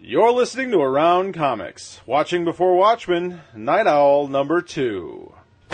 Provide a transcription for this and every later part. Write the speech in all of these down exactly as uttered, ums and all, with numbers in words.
You're listening to Around Comics. Watching Before Watchmen, Night Owl number two.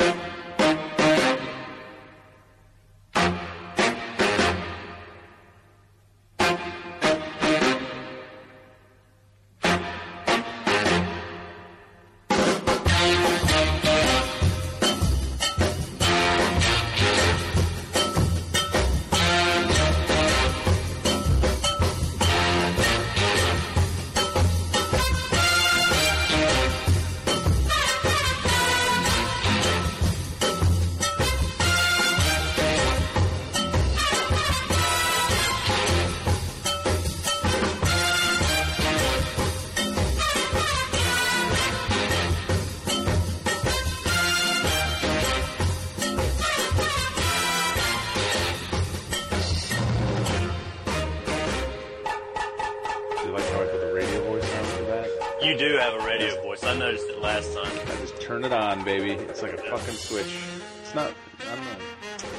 You do have a radio voice. I noticed it last time. I just turn it on, baby. It's like a fucking switch. It's not... I don't know.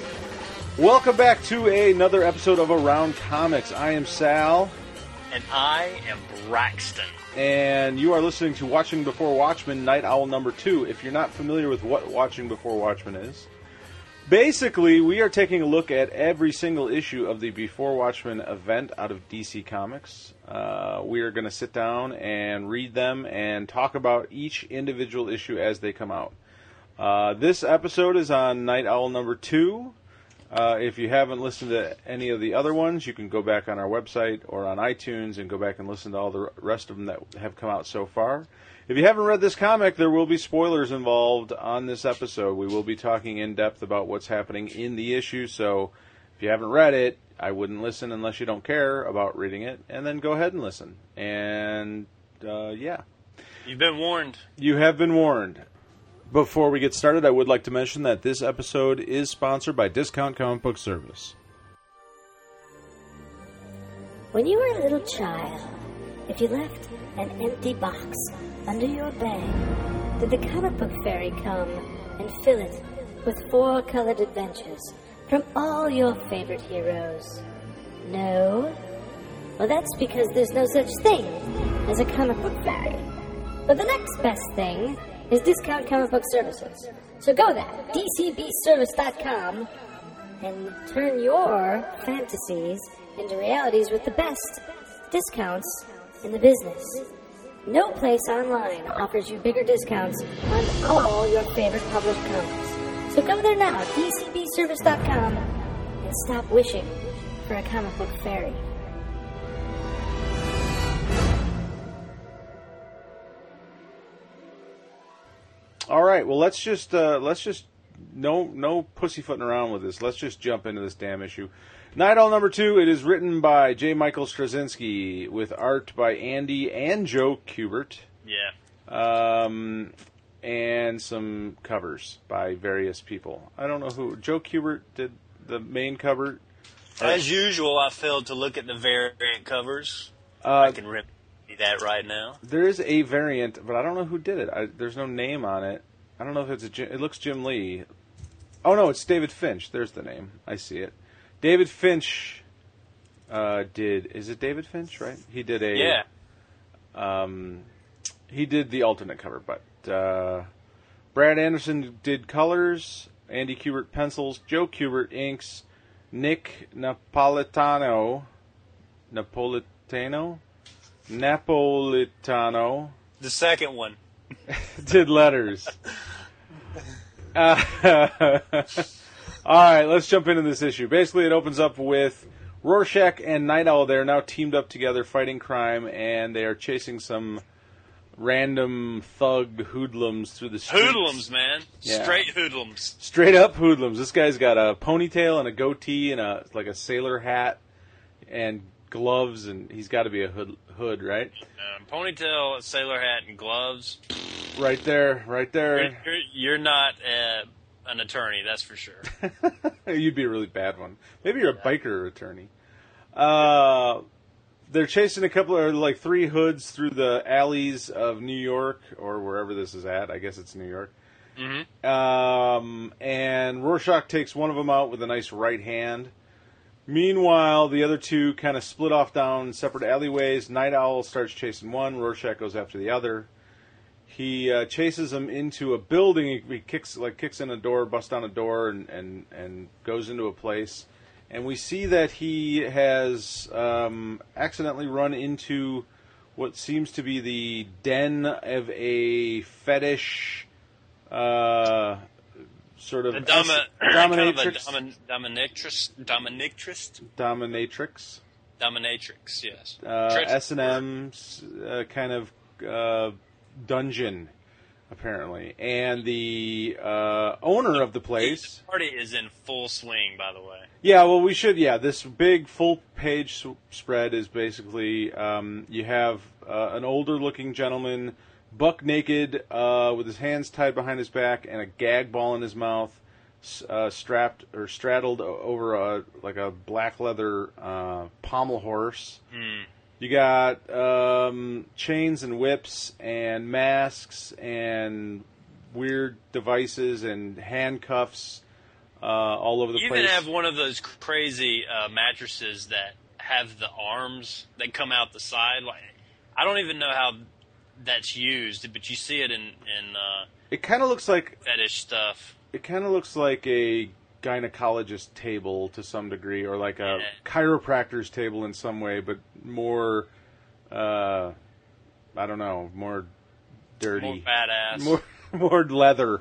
Welcome back to another episode of Around Comics. I am Sal. And I am Braxton. And you are listening to Watching Before Watchmen, Night Owl number two. If you're not familiar with what Watching Before Watchmen is, basically, we are taking a look at every single issue of the Before Watchmen event out of D C Comics. Uh, we are going to sit down and read them and talk about each individual issue as they come out. Uh, this episode is on Night Owl number two. Uh, if you haven't listened to any of the other ones, you can go back on our website or on iTunes and go back and listen to all the rest of them that have come out so far. If you haven't read this comic, there will be spoilers involved on this episode. We will be talking in depth about what's happening in the issue, so if you haven't read it, I wouldn't listen unless you don't care about reading it, and then go ahead and listen. And, uh, yeah. You've been warned. You have been warned. Before we get started, I would like to mention that this episode is sponsored by Discount Comic Book Service. When you were a little child, if you left an empty box under your bed, did the comic book fairy come and fill it with four-colored adventures from all your favorite heroes? No? Well, that's because there's no such thing as a comic book fairy. But the next best thing is Discount Comic Book Services. So go there, d c b service dot com, and turn your fantasies into realities with the best discounts in the business. No place online offers you bigger discounts on all your favorite published comics. So go there now, d c b service dot com, and stop wishing for a comic book fairy. All right, well, let's just uh, let's just no no pussyfooting around with this. Let's just jump into this damn issue. Night Owl number two. It is written by J. Michael Straczynski with art by Andy and Joe Kubert. Yeah. Um, and some covers by various people. I don't know who. Joe Kubert did the main cover. As usual, I failed to look at the variant covers. Uh, I can rip that right now. There is a variant, but I don't know who did it. I, there's no name on it. I don't know if it's a. It looks Jim Lee. Oh no, it's David Finch. There's the name. I see it. David Finch uh, did. Is it David Finch? Right? He did a. Yeah. Um, he did the alternate cover, but uh, Brad Anderson did colors. Andy Kubert pencils. Joe Kubert inks. Nick Napolitano. Napolitano. Napolitano. The second one. Did letters. Uh, all right, let's jump into this issue. Basically, it opens up with Rorschach and Night Owl. They are now teamed up together fighting crime, and they are chasing some random thug hoodlums through the streets. Hoodlums, man. Yeah. Straight hoodlums. Straight up hoodlums. This guy's got a ponytail and a goatee and a like a sailor hat and gloves, and he's got to be a hood, hood right? Um, ponytail, sailor hat, and gloves. Right there, right there. You're, you're, you're not uh, an attorney, that's for sure. You'd be a really bad one. Maybe you're a biker attorney. Uh, they're chasing a couple of, like, three hoods through the alleys of New York, or wherever this is at. I guess it's New York. Mm-hmm. Um, and Rorschach takes one of them out with a nice right hand. Meanwhile, the other two kind of split off down separate alleyways. Night Owl starts chasing one. Rorschach goes after the other. He uh, chases them into a building. He, he kicks like kicks in a door, busts down a door, and, and, and goes into a place. And we see that he has um, accidentally run into what seems to be the den of a fetish uh, sort of a domi- dominatrix. Kind of a dominatrix, dominatrix, dominatrix, dominatrix. Yes. Uh, S and M's uh, kind of uh, dungeon, apparently, and the uh, owner of the place. The party is in full swing, by the way. Yeah, well, we should. Yeah, this big full-page spread is basically um, you have uh, an older-looking gentleman, buck naked, uh, with his hands tied behind his back and a gag ball in his mouth, uh, strapped or straddled over a like a black leather uh, pommel horse. Mm. You got um, chains and whips and masks and weird devices and handcuffs. Uh, all over the you place. You even have one of those crazy uh, mattresses that have the arms that come out the side. Like, I don't even know how that's used, but you see it in in uh, it kind of looks like fetish stuff. It kind of looks like a gynecologist table to some degree, or like a yeah. chiropractor's table in some way, but more. Uh, I don't know, more dirty, more badass, more. More leather,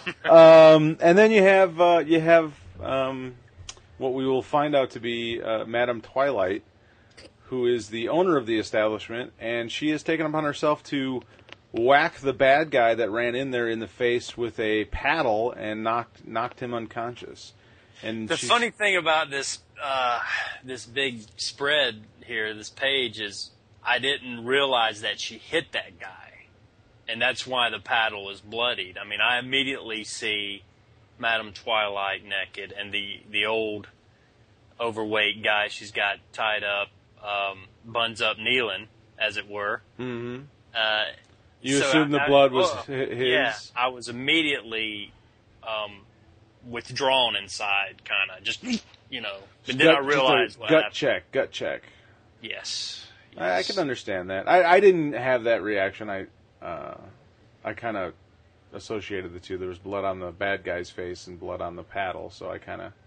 um, and then you have uh, you have um, what we will find out to be uh, Madame Twilight, who is the owner of the establishment, and she has taken upon herself to whack the bad guy that ran in there in the face with a paddle and knocked knocked him unconscious. And the she's... funny thing about this uh, this big spread here, this page, is I didn't realize that she hit that guy. And that's why the paddle is bloodied. I mean, I immediately see Madame Twilight naked and the, the old overweight guy she's got tied up, um, buns up kneeling, as it were. Mm-hmm. Uh, you so assumed I, the blood I, was oh, his? Yeah, I was immediately um, withdrawn inside, kind of. Just, you know. But then gut, I realized what gut happened. check, gut check. Yes. yes. I, I can understand that. I, I didn't have that reaction. I... Uh, I kind of associated the two. There was blood on the bad guy's face and blood on the paddle, so I kind of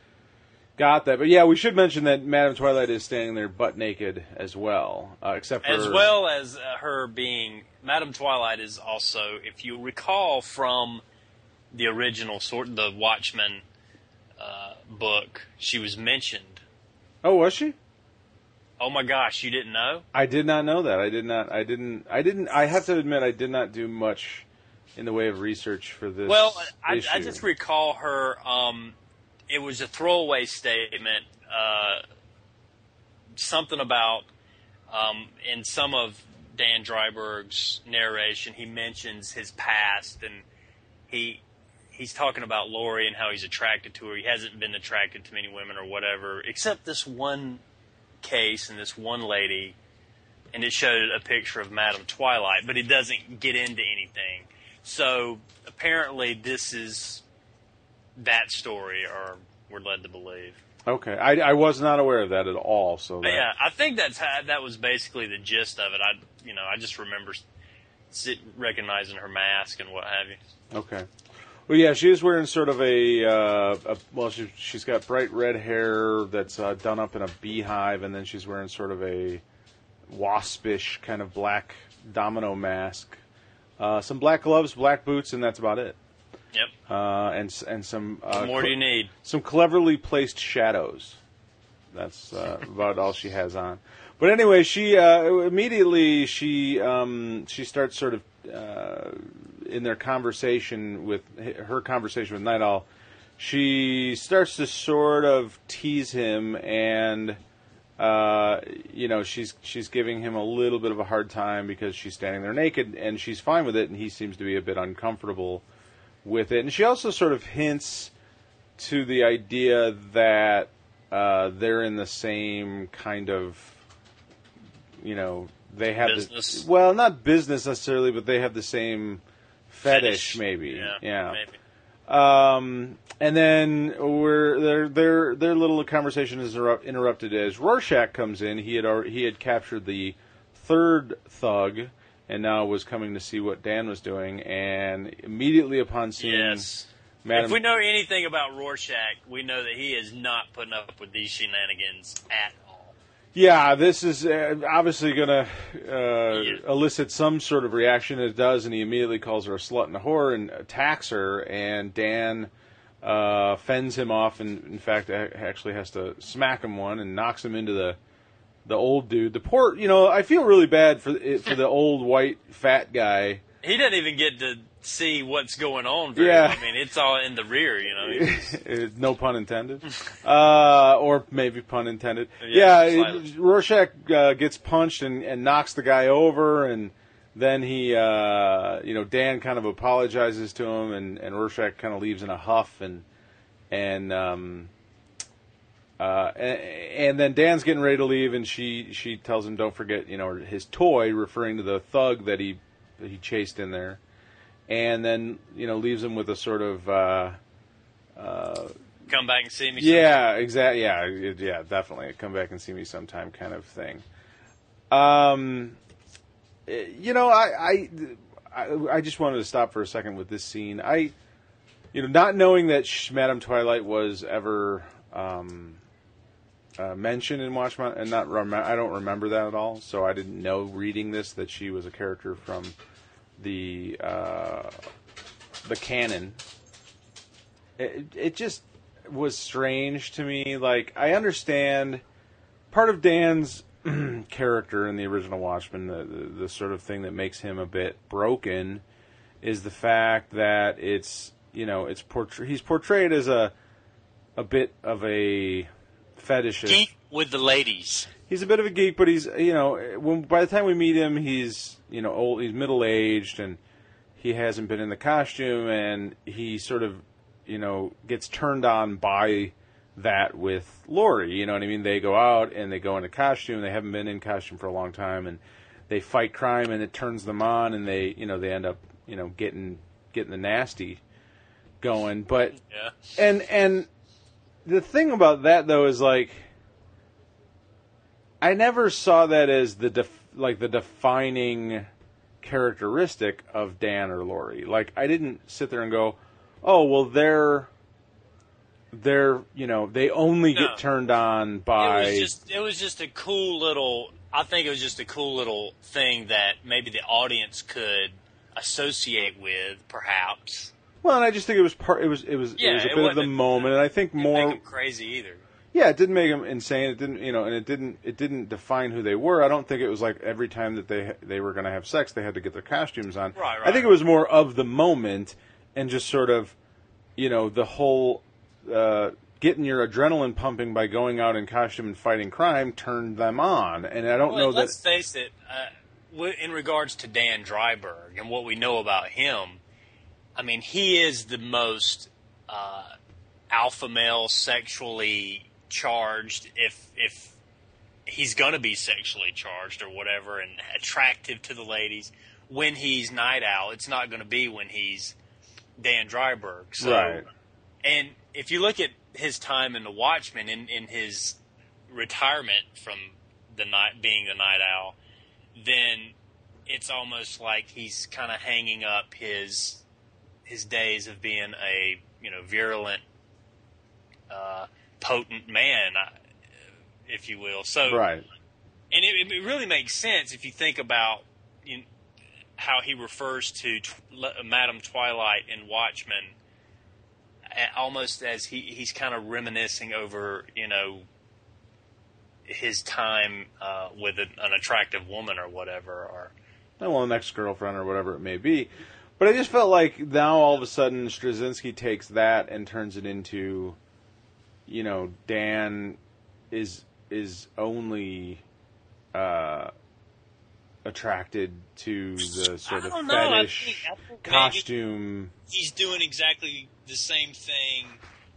got that. But yeah, we should mention that Madame Twilight is standing there butt naked as well, uh, except for... As well as uh, her being... Madame Twilight is also, if you recall from the original sort, the Watchmen uh, book, she was mentioned. Oh, was she? Oh my gosh, you didn't know? I did not know that. I did not. I didn't. I didn't. I have to admit, I did not do much in the way of research for this. Well, I, issue. I just recall her. Um, it was a throwaway statement. Uh, something about um, in some of Dan Dryberg's narration, he mentions his past, and he he's talking about Laurie and how he's attracted to her. He hasn't been attracted to many women or whatever, except this one case and this one lady, and it showed a picture of Madame Twilight, but it doesn't get into anything. So apparently this is that story, or we're led to believe. Okay, I, I was not aware of that at all. So that... yeah, I think that's how, that was basically the gist of it. I you know I just remember sit, recognizing her mask and what have you. Okay. Well, yeah, she is wearing sort of a, uh, a well, she, she's got bright red hair that's uh, done up in a beehive, and then she's wearing sort of a waspish kind of black domino mask, uh, some black gloves, black boots, and that's about it. Yep. Uh, and and some. Uh, what more do you need? Some cleverly placed shadows. That's uh, about all she has on. But anyway, she uh, immediately she um, she starts sort of. Uh, in their conversation with her conversation with Night Owl, she starts to sort of tease him, and uh, you know she's she's giving him a little bit of a hard time because she's standing there naked, and she's fine with it, and he seems to be a bit uncomfortable with it. And she also sort of hints to the idea that uh, they're in the same kind of, you know, they have business. The, well, not business necessarily, but they have the same fetish, fetish. maybe. Yeah, yeah. maybe. Um, and then we're their their their little conversation is interrupt, interrupted as Rorschach comes in. He had already, he had captured the third thug, and now was coming to see what Dan was doing. And immediately upon seeing, Yes. Madam, If we know anything about Rorschach, we know that he is not putting up with these shenanigans at all. yeah, this is uh, obviously going to uh, Yeah. elicit some sort of reaction. It does, and he immediately calls her a slut and a whore and attacks her. And Dan uh, fends him off, and in fact, a- actually has to smack him one and knocks him into the the old dude. The poor, you know, I feel really bad for for the old white fat guy. He doesn't even get to see what's going on. Very Yeah. well. I mean, it's all in the rear, you know. He's- No pun intended, uh, or maybe pun intended. Yeah, Yeah, slightly. it- Rorschach uh, gets punched and, and knocks the guy over, and then he, uh, you know, Dan kind of apologizes to him, and, and Rorschach kind of leaves in a huff, and and um, uh, and, and then Dan's getting ready to leave, and she she tells him, "Don't forget, you know, his toy," referring to the thug that he that he chased in there. And then, you know, leaves him with a sort of, uh, uh, Come back and see me. yeah, exactly, yeah, it- yeah, definitely, a come back and see me sometime kind of thing. Um, eh, you know, I, I, I, I just wanted to stop for a second with this scene. I, you know, not knowing that Sh- Madame Twilight was ever um, uh, mentioned in Watchmen, and not rem- I don't remember that at all. So I didn't know reading this that she was a character from the uh, the canon. It, it just was strange to me. Like, I understand part of Dan's character in the original Watchmen, the, the the sort of thing that makes him a bit broken, is the fact that it's, you know, it's portray- he's portrayed as a a bit of a fetishist. Geek with the ladies. He's a bit of a geek, but he's, you know, when by the time we meet him, he's, you know, old, he's middle aged, and he hasn't been in the costume, and he sort of, you know, gets turned on by that with Laurie. You know what I mean? They go out and they go into costume. They haven't been in costume for a long time, and they fight crime, and it turns them on, and they, you know, they end up, you know, getting getting the nasty going. But Yeah. and and the thing about that though is, like, I never saw that as the def- like the defining characteristic of Dan or Laurie. Like, I didn't sit there and go, "Oh, well, they're they're you know they only No. get turned on by." It was just it was just a cool little. I think it was just a cool little thing that maybe the audience could associate with, perhaps. Well, and I just think it was part. It was it was it Yeah, was a it bit of the wasn't- moment, and I think Didn't more. make them crazy either. Yeah, it didn't make them insane. It didn't, you know, and it didn't. It didn't define who they were. I don't think it was like every time that they they were going to have sex, they had to get their costumes on. Right, I think right. it was more of the moment, and just sort of, you know, the whole uh, getting your adrenaline pumping by going out in costume and fighting crime turned them on. And I don't Well, know let's that. face it. Uh, w- in regards to Dan Dryberg and what we know about him, I mean, he is the most uh, alpha male, sexually charged. If if he's going to be sexually charged or whatever, and attractive to the ladies, when he's Night Owl, it's not going to be when he's Dan Dryberg. So, Right. And if you look at his time in the Watchmen, in, in his retirement from the night being the Night Owl, then it's almost like he's kind of hanging up his his days of being a you know virulent, uh, potent man, uh, if you will. So, Right. and it, it really makes sense if you think about you know, how he refers to tw- Madame Twilight in Watchmen, a- almost as he, he's kind of reminiscing over, you know, his time uh, with an, an attractive woman or whatever. Or Well, an ex-girlfriend or whatever it may be. But I just felt like now all of a sudden Straczynski takes that and turns it into, you know, Dan is is only uh, attracted to the sort I of don't know. I fetish think- I think maybe- costume. he's doing exactly the same thing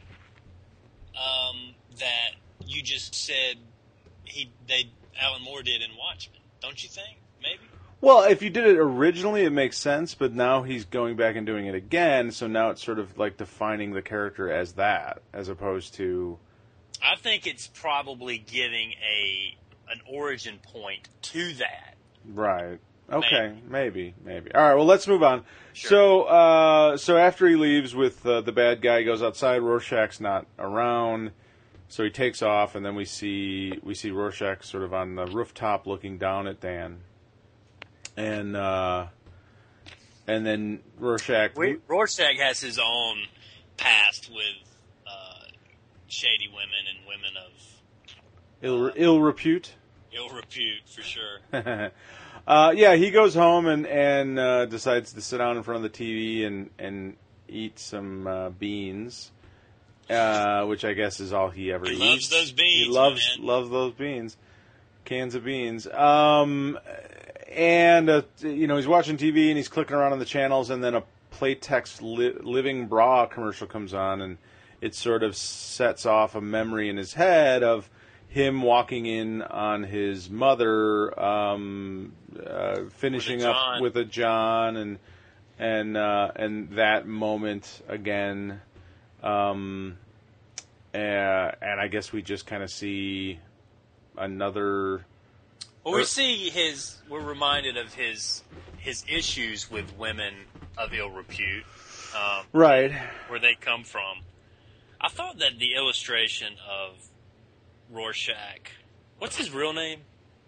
um, that you just said he they Alan Moore did in Watchmen, don't you think? Maybe. Well, if you did it originally, it makes sense, but now he's going back and doing it again, so now it's sort of like defining the character as that, as opposed to... I think it's probably giving a an origin point to that. Right. Okay, maybe, maybe. maybe. All right, well, let's move on. Sure. So, uh, so after he leaves with uh, the bad guy, he goes outside. Rorschach's not around, so he takes off, and then we see we see Rorschach sort of on the rooftop looking down at Dan, and uh, and then Rorschach. We, Rorschach has his own past with uh, shady women and women of ill, uh, ill repute. Ill repute, for sure. Uh, yeah, he goes home and and uh, decides to sit down in front of the T V and and eat some uh, beans, uh, which I guess is all he ever he eats. He loves those beans. He loves man. loves those beans, cans of beans. Um, and uh, you know, he's watching T V and he's clicking around on the channels, and then a Playtex li- Living Bra commercial comes on, and it sort of sets off a memory in his head of him walking in on his mother, um, uh, finishing with up with a John, and and uh, and that moment again, um, uh, and I guess we just kind of see another. Well, we see his. We're reminded of his his issues with women of ill repute, um, right? Where they come from. I thought that the illustration of Rorschach. What's his real name?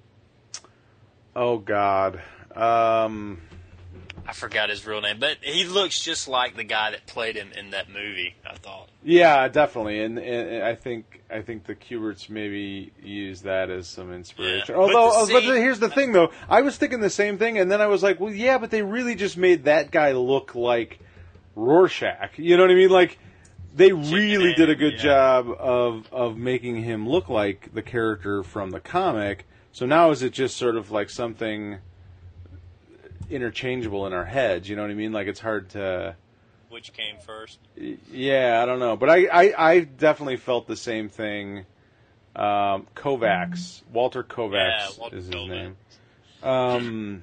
Oh God, um, I forgot his real name, but he looks just like the guy that played him in that movie. I thought. Yeah, definitely, and, and I think I think the Kuberts maybe use that as some inspiration. Yeah. Although, But, the but scene, here's the thing, though, I was thinking the same thing, and then I was like, well, yeah, but they really just made that guy look like Rorschach. You know what I mean? Like. They really did a good yeah. job of of making him look like the character from the comic. So now is it just sort of like something interchangeable in our heads? You know what I mean? Like it's hard to. Which came first? Yeah, I don't know, but I I, I definitely felt the same thing. Um, Kovacs, Walter Kovacs yeah, Walter is his Kovacs. name. Um.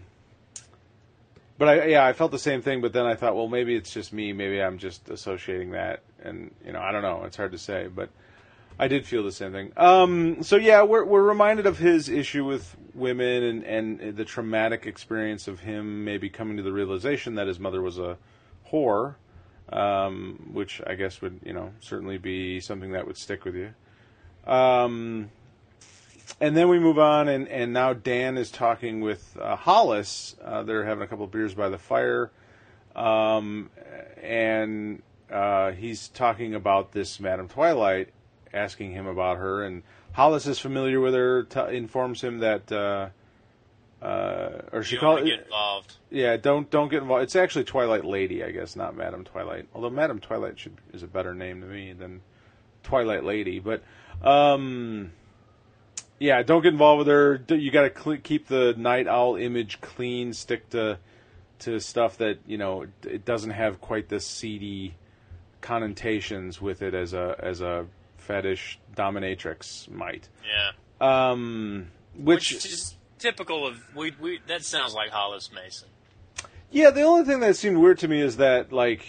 But I, yeah, I felt the same thing. But then I thought, well, maybe it's just me. Maybe I'm just associating that, and you know, I don't know. It's hard to say, but I did feel the same thing. Um, so yeah, we're we're reminded of his issue with women and, and the traumatic experience of him maybe coming to the realization that his mother was a whore, um, which I guess would you know certainly be something that would stick with you. Um, And then we move on, and, and now Dan is talking with uh, Hollis. Uh, they're having a couple of beers by the fire, um, and uh, he's talking about this Madame Twilight, asking him about her. And Hollis is familiar with her, t- informs him that, uh, uh, or she calls get involved. Yeah, don't don't get involved. It's actually Twilight Lady, I guess, not Madame Twilight. Although Madame Twilight should is a better name to me than Twilight Lady, but. Um, Yeah, don't get involved with her. You got to cl- keep the Night Owl image clean. Stick to to stuff that you know it doesn't have quite the seedy connotations with it as a as a fetish dominatrix might. Yeah. Um, which, which is typical of we. We that sounds like Hollis Mason. Yeah, the only thing that seemed weird to me is that like,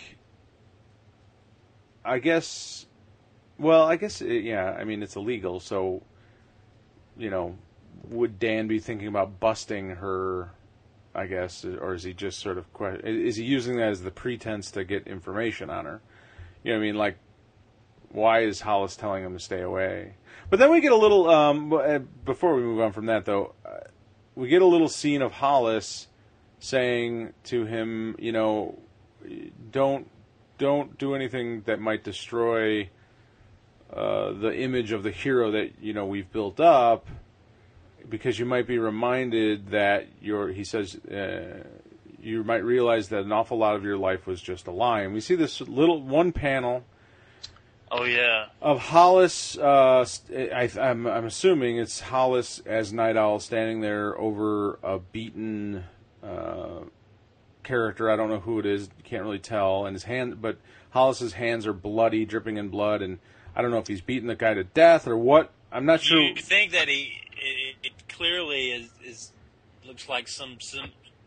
I guess, well, I guess yeah. I mean, it's illegal, so. You know, would Dan be thinking about busting her, I guess, or is he just sort of, is he using that as the pretense to get information on her? You know what I mean? Like, why is Hollis telling him to stay away? But then we get a little, um, before we move on from that, though, uh, we get a little scene of Hollis saying to him, you know, don't, don't do anything that might destroy Uh, the image of the hero that you know we've built up, because you might be reminded that your he says uh, you might realize that an awful lot of your life was just a lie. And we see this little one panel. Oh yeah. Of Hollis. Uh, I, I'm, I'm assuming it's Hollis as Night Owl standing there over a beaten uh, character. I don't know who it is. Can't really tell. And his hand, but Hollis's hands are bloody, dripping in blood, and I don't know if he's beaten the guy to death or what. I'm not sure. You think that he it, it clearly is, is looks like some, some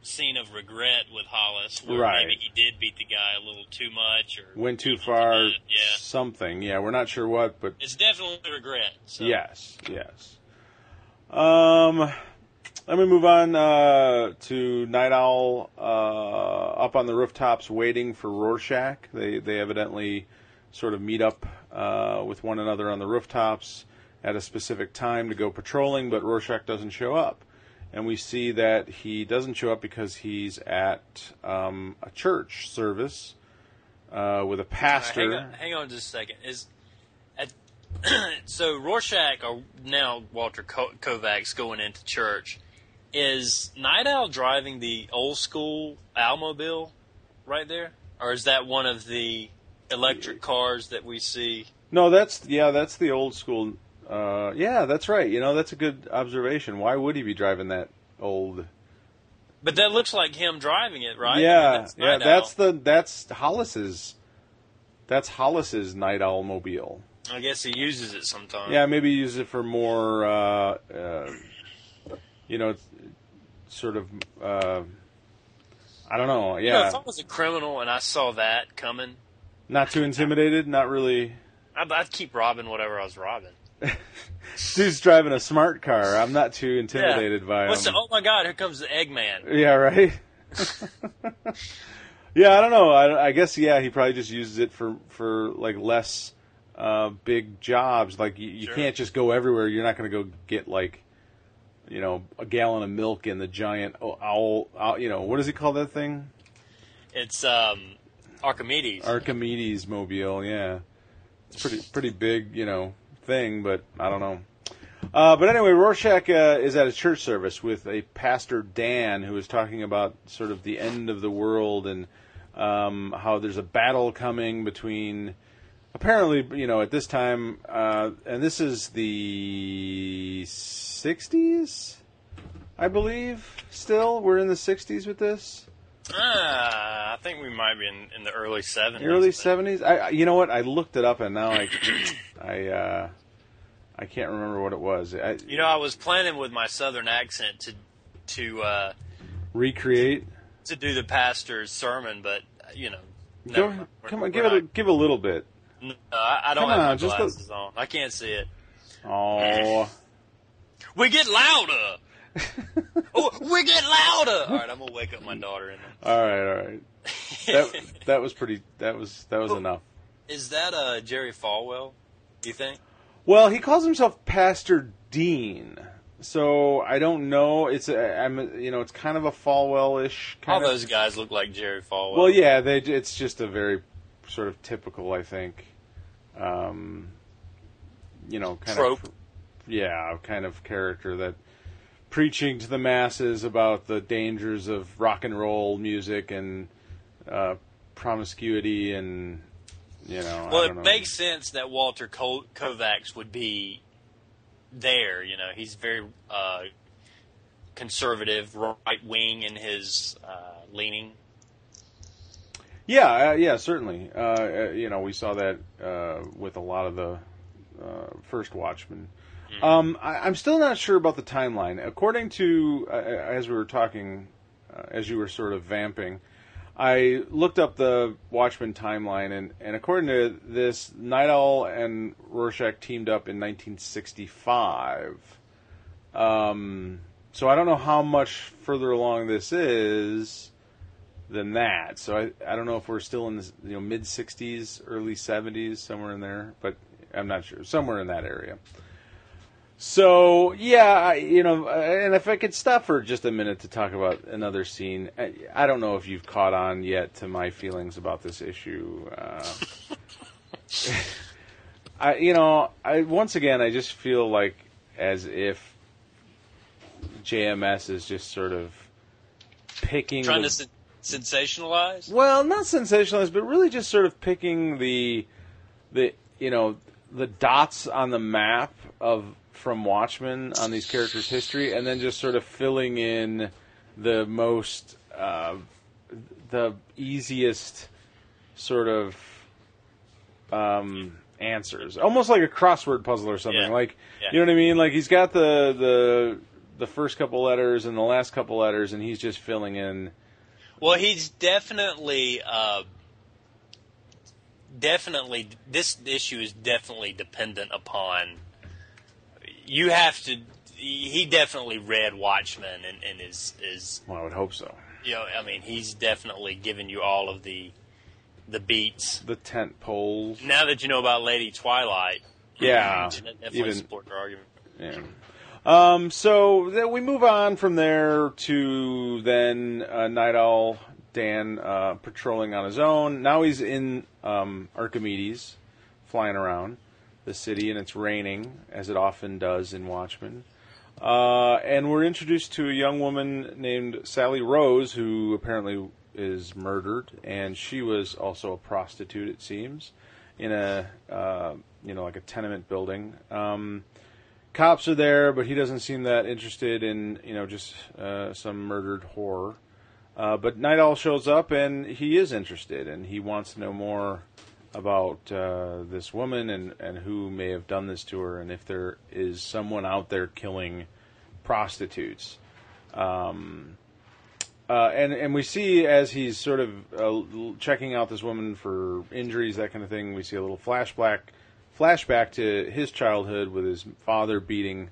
scene of regret with Hollis, where Right. maybe he did beat the guy a little too much, or Went too far, yeah. something. Yeah, we're not sure what, but It's definitely regret. So. yes, yes. Um, let me move on uh, to Night Owl uh, up on the rooftops waiting for Rorschach. They they evidently sort of meet up uh, with one another on the rooftops at a specific time to go patrolling, but Rorschach doesn't show up. And we see that he doesn't show up because he's at um, a church service uh, with a pastor. Hang on, hang on just a second. Is at, so Rorschach, or now Walter Ko- Kovacs, going into church. Is Night Owl driving the old school Owlmobile right there, or is that one of the electric cars that we see? No, that's yeah, that's the old school. Uh, yeah, that's right. You know, that's a good observation. Why would he be driving that old? But that looks like him driving it, right? Yeah, I mean, that's yeah. Night That's Owl. the that's Hollis's. That's Hollis's Night Owl mobile. I guess he uses it sometimes. Yeah, maybe use it for more. Uh, uh, you know, sort of. Uh, I don't know. You know, Yeah, if I was a criminal and I saw that coming, not too intimidated. Not really. I'd, I'd keep robbing whatever I was robbing. Dude's driving a smart car. I'm not too intimidated yeah. by What's him. the, oh my God! Here comes the Eggman. Yeah, right. Yeah, I don't know. I, I guess yeah, he probably just uses it for for like less uh, big jobs. Like you, you Sure. can't just go everywhere. You're not going to go get like you know a gallon of milk in the giant owl. owl, owl you know what does he call that thing? It's um, Archimedes. Archimedes mobile. Yeah, it's pretty pretty big. You know. Thing, but I don't know. Uh, but anyway, Rorschach uh, is at a church service with a pastor Dan who is talking about sort of the end of the world and um, how there's a battle coming between. Apparently, you know, at this time, uh, and this is the sixties, I believe. Still, we're in the sixties with this. Ah, I think we might be in, in the early seventies. Early seventies. I, I- you know what? I looked it up, and now I, I, uh, I can't remember what it was. I, You know, I was planning with my southern accent to to uh, recreate. to do the pastor's sermon, but uh, you know, Go, never mind. We're- come on, we're give it, a, not- give a little bit. No, I, I don't Come have on, my just glasses on. I can't see it. Oh, We get louder. Oh, we get louder. All right, I'm gonna wake up my daughter in there. all right, all right. That that was pretty. That was that was enough. Is that uh, Jerry Falwell? Do you think? Well, he calls himself Pastor Dean, so I don't know. It's a, I'm you know it's kind of a Falwell-ish All kind of. those guys look like Jerry Falwell. Well, yeah, they, it's just a very sort of typical, I think. Um, you know, kind Trope. of. Yeah, kind of character that preaching to the masses about the dangers of rock and roll music and uh, promiscuity and you know. Well, I it don't know. makes sense that Walter Ko- Kovacs would be there. You know, he's very uh, conservative, right wing in his uh, leaning. Yeah, uh, yeah, certainly. Uh, uh, you know, we saw that uh, with a lot of the uh, first Watchmen. Mm-hmm. Um, I, I'm still not sure about the timeline. According to, uh, as we were talking, uh, as you were sort of vamping, I looked up the Watchmen timeline, and, and according to this, Night Owl and Rorschach teamed up in nineteen sixty-five. Um, so I don't know how much further along this is than that. So I I don't know if we're still in the you know mid sixties, early seventies, somewhere in there, but I'm not sure. Somewhere in that area. So yeah, I, you know, and if I could stop for just a minute to talk about another scene, I, I don't know if you've caught on yet to my feelings about this issue. Uh, I you know, I once again I just feel like as if J M S is just sort of picking Trying the, to sen- sensationalize? well, not sensationalized, but really just sort of picking the the you know the dots on the map of from Watchmen on these characters' history, and then just sort of filling in the most uh, the easiest sort of um, answers, almost like a crossword puzzle or something. Yeah. Like Yeah. you know what I mean? Like he's got the the the first couple letters and the last couple letters, and he's just filling in. Well, he's definitely, uh, definitely, this issue is definitely dependent upon, you have to, he definitely read Watchmen and, and is, is. Well, I would hope so. You know, I mean, he's definitely given you all of the, the beats. The tent poles. Now that you know about Lady Twilight. Yeah. Definitely even, support their argument. Yeah. Um, so then we move on from there to then uh, Night Owl Dan uh, patrolling on his own. Now he's in um, Archimedes, flying around the city, and it's raining, as it often does in Watchmen. Uh, and we're introduced to a young woman named Sally Rose, who apparently is murdered, and she was also a prostitute, it seems, in a uh, you know like a tenement building. Um, Cops are there, but he doesn't seem that interested in, you know, just uh, some murdered whore. Uh, but Night Owl shows up, and he is interested, and he wants to know more about uh, this woman and, and who may have done this to her, and if there is someone out there killing prostitutes. Um, uh, and, and we see, as he's sort of uh, checking out this woman for injuries, that kind of thing, we see a little flashback. Flashback to his childhood with his father beating,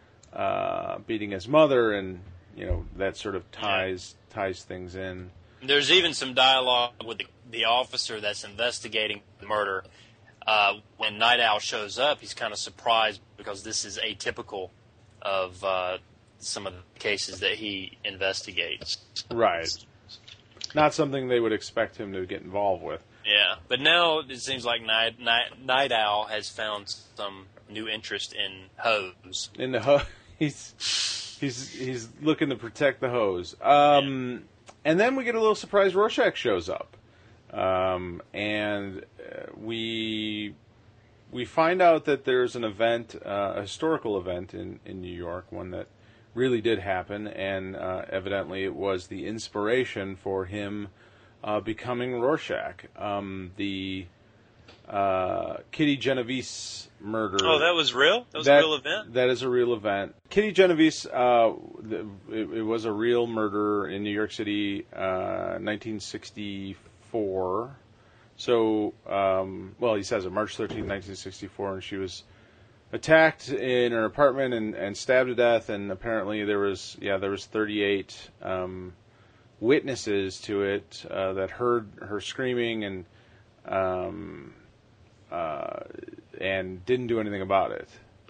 uh, beating his mother, and you know that sort of ties yeah. ties things in. There's even some dialogue with the, the officer that's investigating the murder. Uh, when Night Owl shows up, he's kind of surprised because this is atypical of uh, some of the cases that he investigates. Right. Not something they would expect him to get involved with. Yeah, but now it seems like Night, Night, Night Owl has found some new interest in hose. In the hose, he's he's he's looking to protect the hose. Um, yeah. And then we get a little surprise. Rorschach shows up, um, and uh, we we find out that there's an event, uh, a historical event in, in New York, one that really did happen, and uh, evidently it was the inspiration for him. Uh, becoming Rorschach. Um, the uh, Kitty Genovese murder. Oh, that was real? That was that, a real event? That is a real event. Kitty Genovese, uh, the, it, it was a real murder in New York City, uh, nineteen sixty-four. So, um, well, he says it, March thirteenth, nineteen sixty-four, and she was attacked in her apartment and, and stabbed to death, and apparently there was, yeah, there was thirty-eight... Um, witnesses to it uh, that heard her screaming and um, uh, and didn't do anything about it.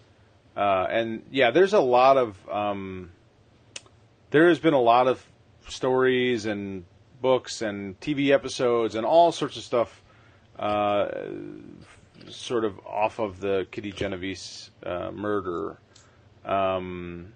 Uh, and yeah, there's a lot of um, there has been a lot of stories and books and T V episodes and all sorts of stuff, uh, sort of off of the Kitty Genovese uh, murder. Um,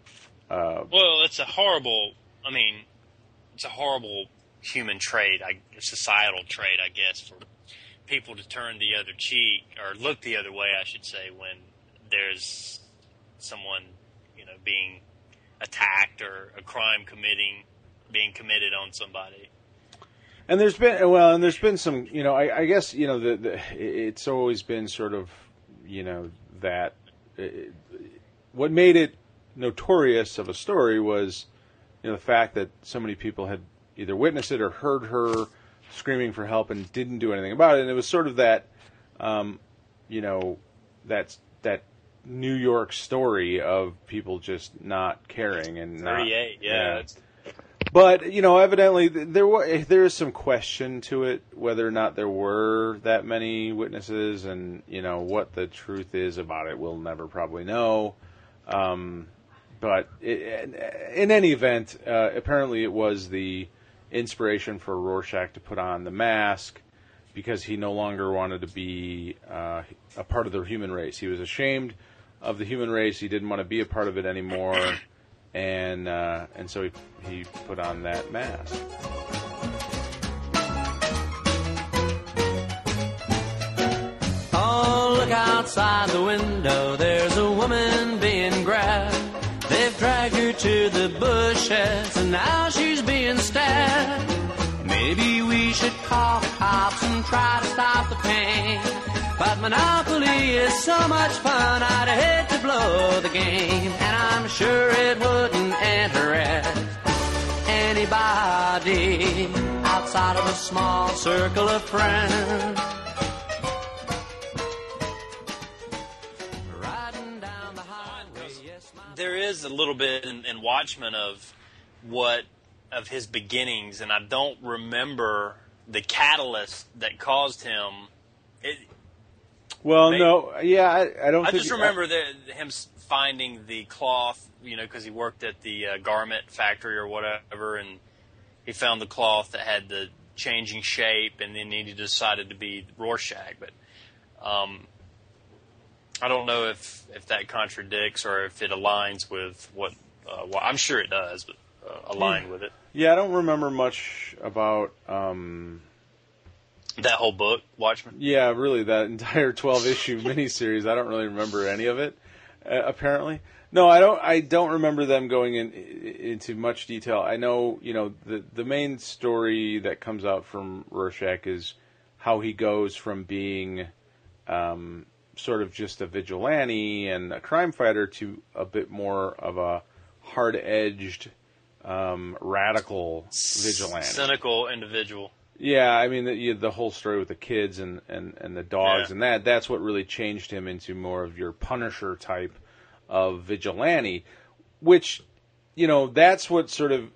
uh, well, it's a horrible. I mean. It's a horrible human trait, I, societal trait, I guess, for people to turn the other cheek, or look the other way, I should say, when there's someone, you know, being attacked or a crime committing, being committed on somebody. And there's been, well, and there's been some, you know, I, I guess, you know, the, the it's always been sort of, you know, that it, what made it notorious of a story was, you know, the fact that so many people had either witnessed it or heard her screaming for help and didn't do anything about it. And it was sort of that, um, you know, that that New York story of people just not caring and not. thirty-eight, yeah. yeah. But you know, evidently there was there is some question to it whether or not there were that many witnesses, and you know what the truth is about it, we'll never probably know. Um, But it, in any event, uh, apparently it was the inspiration for Rorschach to put on the mask because he no longer wanted to be uh, a part of the human race. He was ashamed of the human race. He didn't want to be a part of it anymore, and uh, and so he he put on that mask. Oh, look outside the window. There's a woman being grabbed. They've dragged her to the bushes, and now she's being stabbed. Maybe we should call the cops and try to stop the pain. But Monopoly is so much fun, I'd hate to blow the game. And I'm sure it wouldn't interest anybody outside of a small circle of friends. Riding down the highway, yes, my... There is a little bit in, in Watchmen of what of his beginnings, and I don't remember the catalyst that caused him. It, Well, maybe, no, yeah, I, I don't. I think just remember the, him finding the cloth, you know, because he worked at the uh, garment factory or whatever, and he found the cloth that had the changing shape, and then he decided to be Rorschach. But um, I don't know if, if that contradicts or if it aligns with what. Uh, well, I'm sure it does, but uh, aligned yeah. with it. Yeah, I don't remember much about. Um, That whole book, Watchmen? Yeah, really, that entire twelve-issue miniseries. I don't really remember any of it, uh, apparently. No, I don't I don't remember them going in, into much detail. I know, you know, the, the main story that comes out from Rorschach is how he goes from being um, sort of just a vigilante and a crime fighter to a bit more of a hard-edged, um, radical vigilante. Cynical individual. Yeah, I mean, the, you, the whole story with the kids and, and, and the dogs yeah. and that, that's what really changed him into more of your Punisher type of vigilante, which, you know, that's what sort of,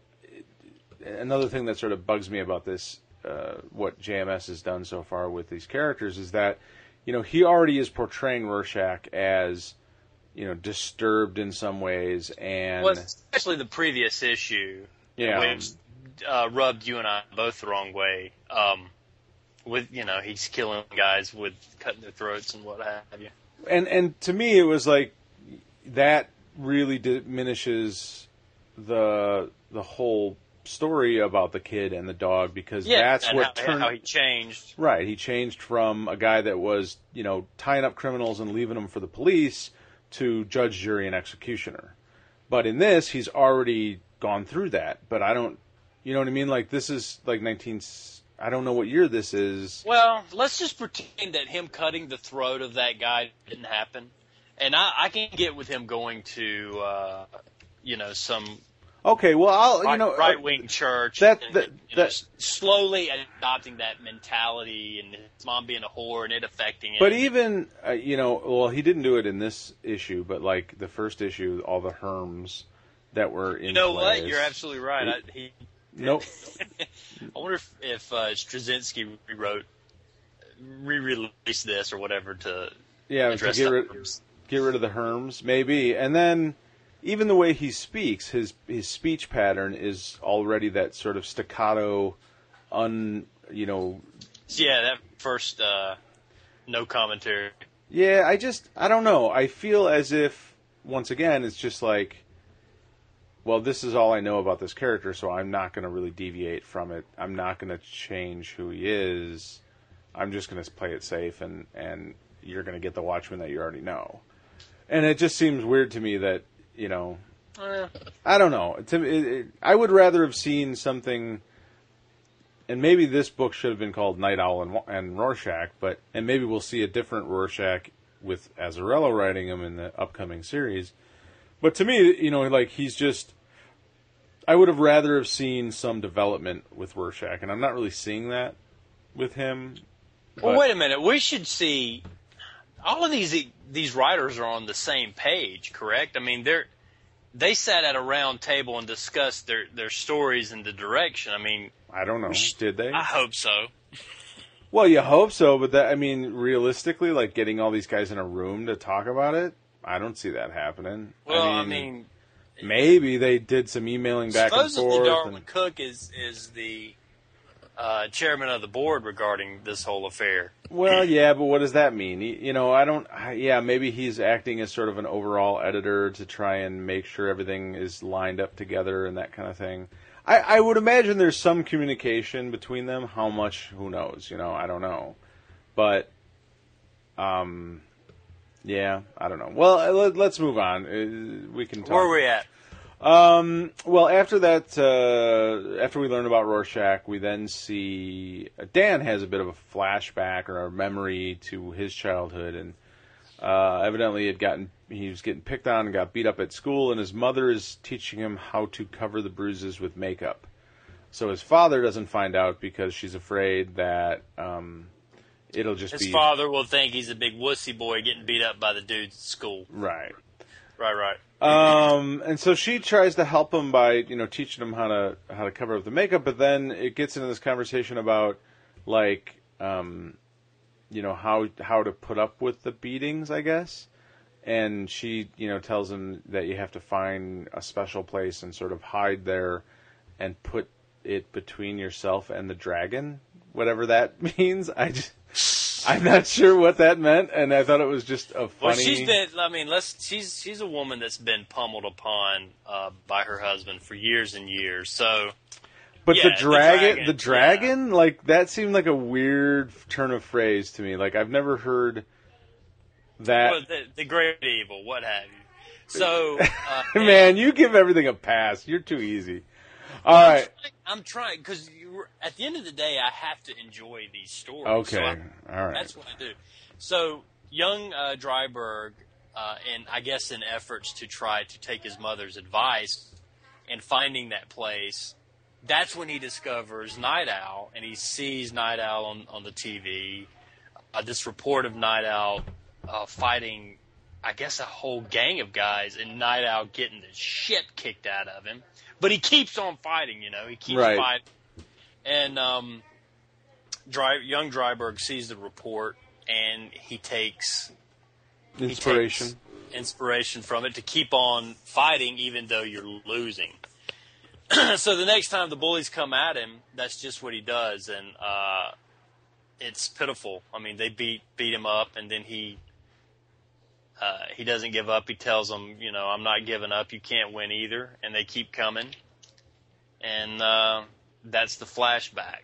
another thing that sort of bugs me about this, uh, what J M S has done so far with these characters is that, you know, he already is portraying Rorschach as, you know, disturbed in some ways and... Well, especially the previous issue, yeah. which uh, rubbed you and I both the wrong way. Um, with, you know, he's killing guys with cutting their throats and what have you. And and to me, it was like, that really diminishes the the whole story about the kid and the dog because yeah, that's and what how, turned how he changed. Right, he changed from a guy that was, you know, tying up criminals and leaving them for the police to judge, jury, and executioner. But in this, he's already gone through that. But I don't, you know what I mean? Like this is like nineteen. I don't know what year this is. Well, let's just pretend that him cutting the throat of that guy didn't happen. And I, I can get with him going to, uh, you know, some okay. Well, I'll right, you know right wing church. That, and, that, you that know, slowly adopting that mentality, and his mom being a whore and it affecting him. But even uh, you know, well, he didn't do it in this issue, but like the first issue, all the Herms that were in. You know place. what? You're absolutely right. I, he. Nope. I wonder if, if uh, Straczynski rewrote, re-released this or whatever to yeah to address get rid, Herms. get rid of the Herms, maybe. And then even the way he speaks, his his speech pattern is already that sort of staccato, un you know. Yeah, that first uh, no commentary. Yeah, I just I don't know. I feel as if once again it's just like, well, this is all I know about this character, so I'm not going to really deviate from it. I'm not going to change who he is. I'm just going to play it safe, and, and you're going to get the Watchmen that you already know. And it just seems weird to me that, you know, Uh, I don't know. To, it, it, I would rather have seen something, and maybe this book should have been called Night Owl and, and Rorschach, but and maybe we'll see a different Rorschach with Azzarello writing him in the upcoming series. But to me, you know, like, he's just... I would have rather have seen some development with Rorschach, and I'm not really seeing that with him. well, wait a minute. We should see... All of these these writers are on the same page, correct? I mean, they're they sat at a round table and discussed their, their stories and the direction. I mean... I don't know. should, Did they? I hope so. Well, you hope so, but that I mean, realistically, like, getting all these guys in a room to talk about it, I don't see that happening. Well, I mean... I mean Maybe they did some emailing back and supposedly forth. Darwin and... Cook is is the uh, chairman of the board regarding this whole affair. Well, yeah, but what does that mean? You, you know, I don't. Yeah, maybe he's acting as sort of an overall editor to try and make sure everything is lined up together and that kind of thing. I, I would imagine there's some communication between them. How much? Who knows? You know, I don't know. But, um, yeah, I don't know. Well, let, let's move on. Uh, we can talk. Where are we at? Um, well, after that, uh, after we learn about Rorschach, we then see Dan has a bit of a flashback or a memory to his childhood, and uh, evidently had gotten he was getting picked on and got beat up at school, and his mother is teaching him how to cover the bruises with makeup. So his father doesn't find out because she's afraid that um, it'll just his be... His father will think he's a big wussy boy getting beat up by the dudes at school. Right. Right, right. Um, and so she tries to help him by, you know, teaching him how to how to cover up the makeup, but then it gets into this conversation about, like, um, you know, how how to put up with the beatings, I guess. And she, you know, tells him that you have to find a special place and sort of hide there and put it between yourself and the dragon, whatever that means. I just, I'm not sure what that meant, and I thought it was just a funny... Well, she's been, I mean, let's, she's she's a woman that's been pummeled upon uh, by her husband for years and years, so... But yeah, the dragon, the dragon, the dragon yeah. like, that seemed like a weird turn of phrase to me. Like, I've never heard that... Well, the, the great evil, what have you. So... Uh, Man, you give everything a pass. You're too easy. All well, right. I'm trying, because at the end of the day, I have to enjoy these stories. Okay, so I, all right. That's what I do. So, young uh, Dryburgh, uh, and I guess in efforts to try to take his mother's advice and finding that place, that's when he discovers Night Owl, and he sees Night Owl on, on the T V. Uh, this report of Night Owl uh, fighting, I guess, a whole gang of guys, and Night Owl getting the shit kicked out of him. But he keeps on fighting, you know. He keeps right. fighting. And um, Dry, young Dryburgh sees the report, and he takes inspiration. He takes inspiration from it to keep on fighting, even though you're losing. So the next time the bullies come at him, that's just what he does, and uh, it's pitiful. I mean, they beat beat him up, and then he uh, he doesn't give up. He tells them, you know, I'm not giving up. You can't win either, and they keep coming, and uh, that's the flashback.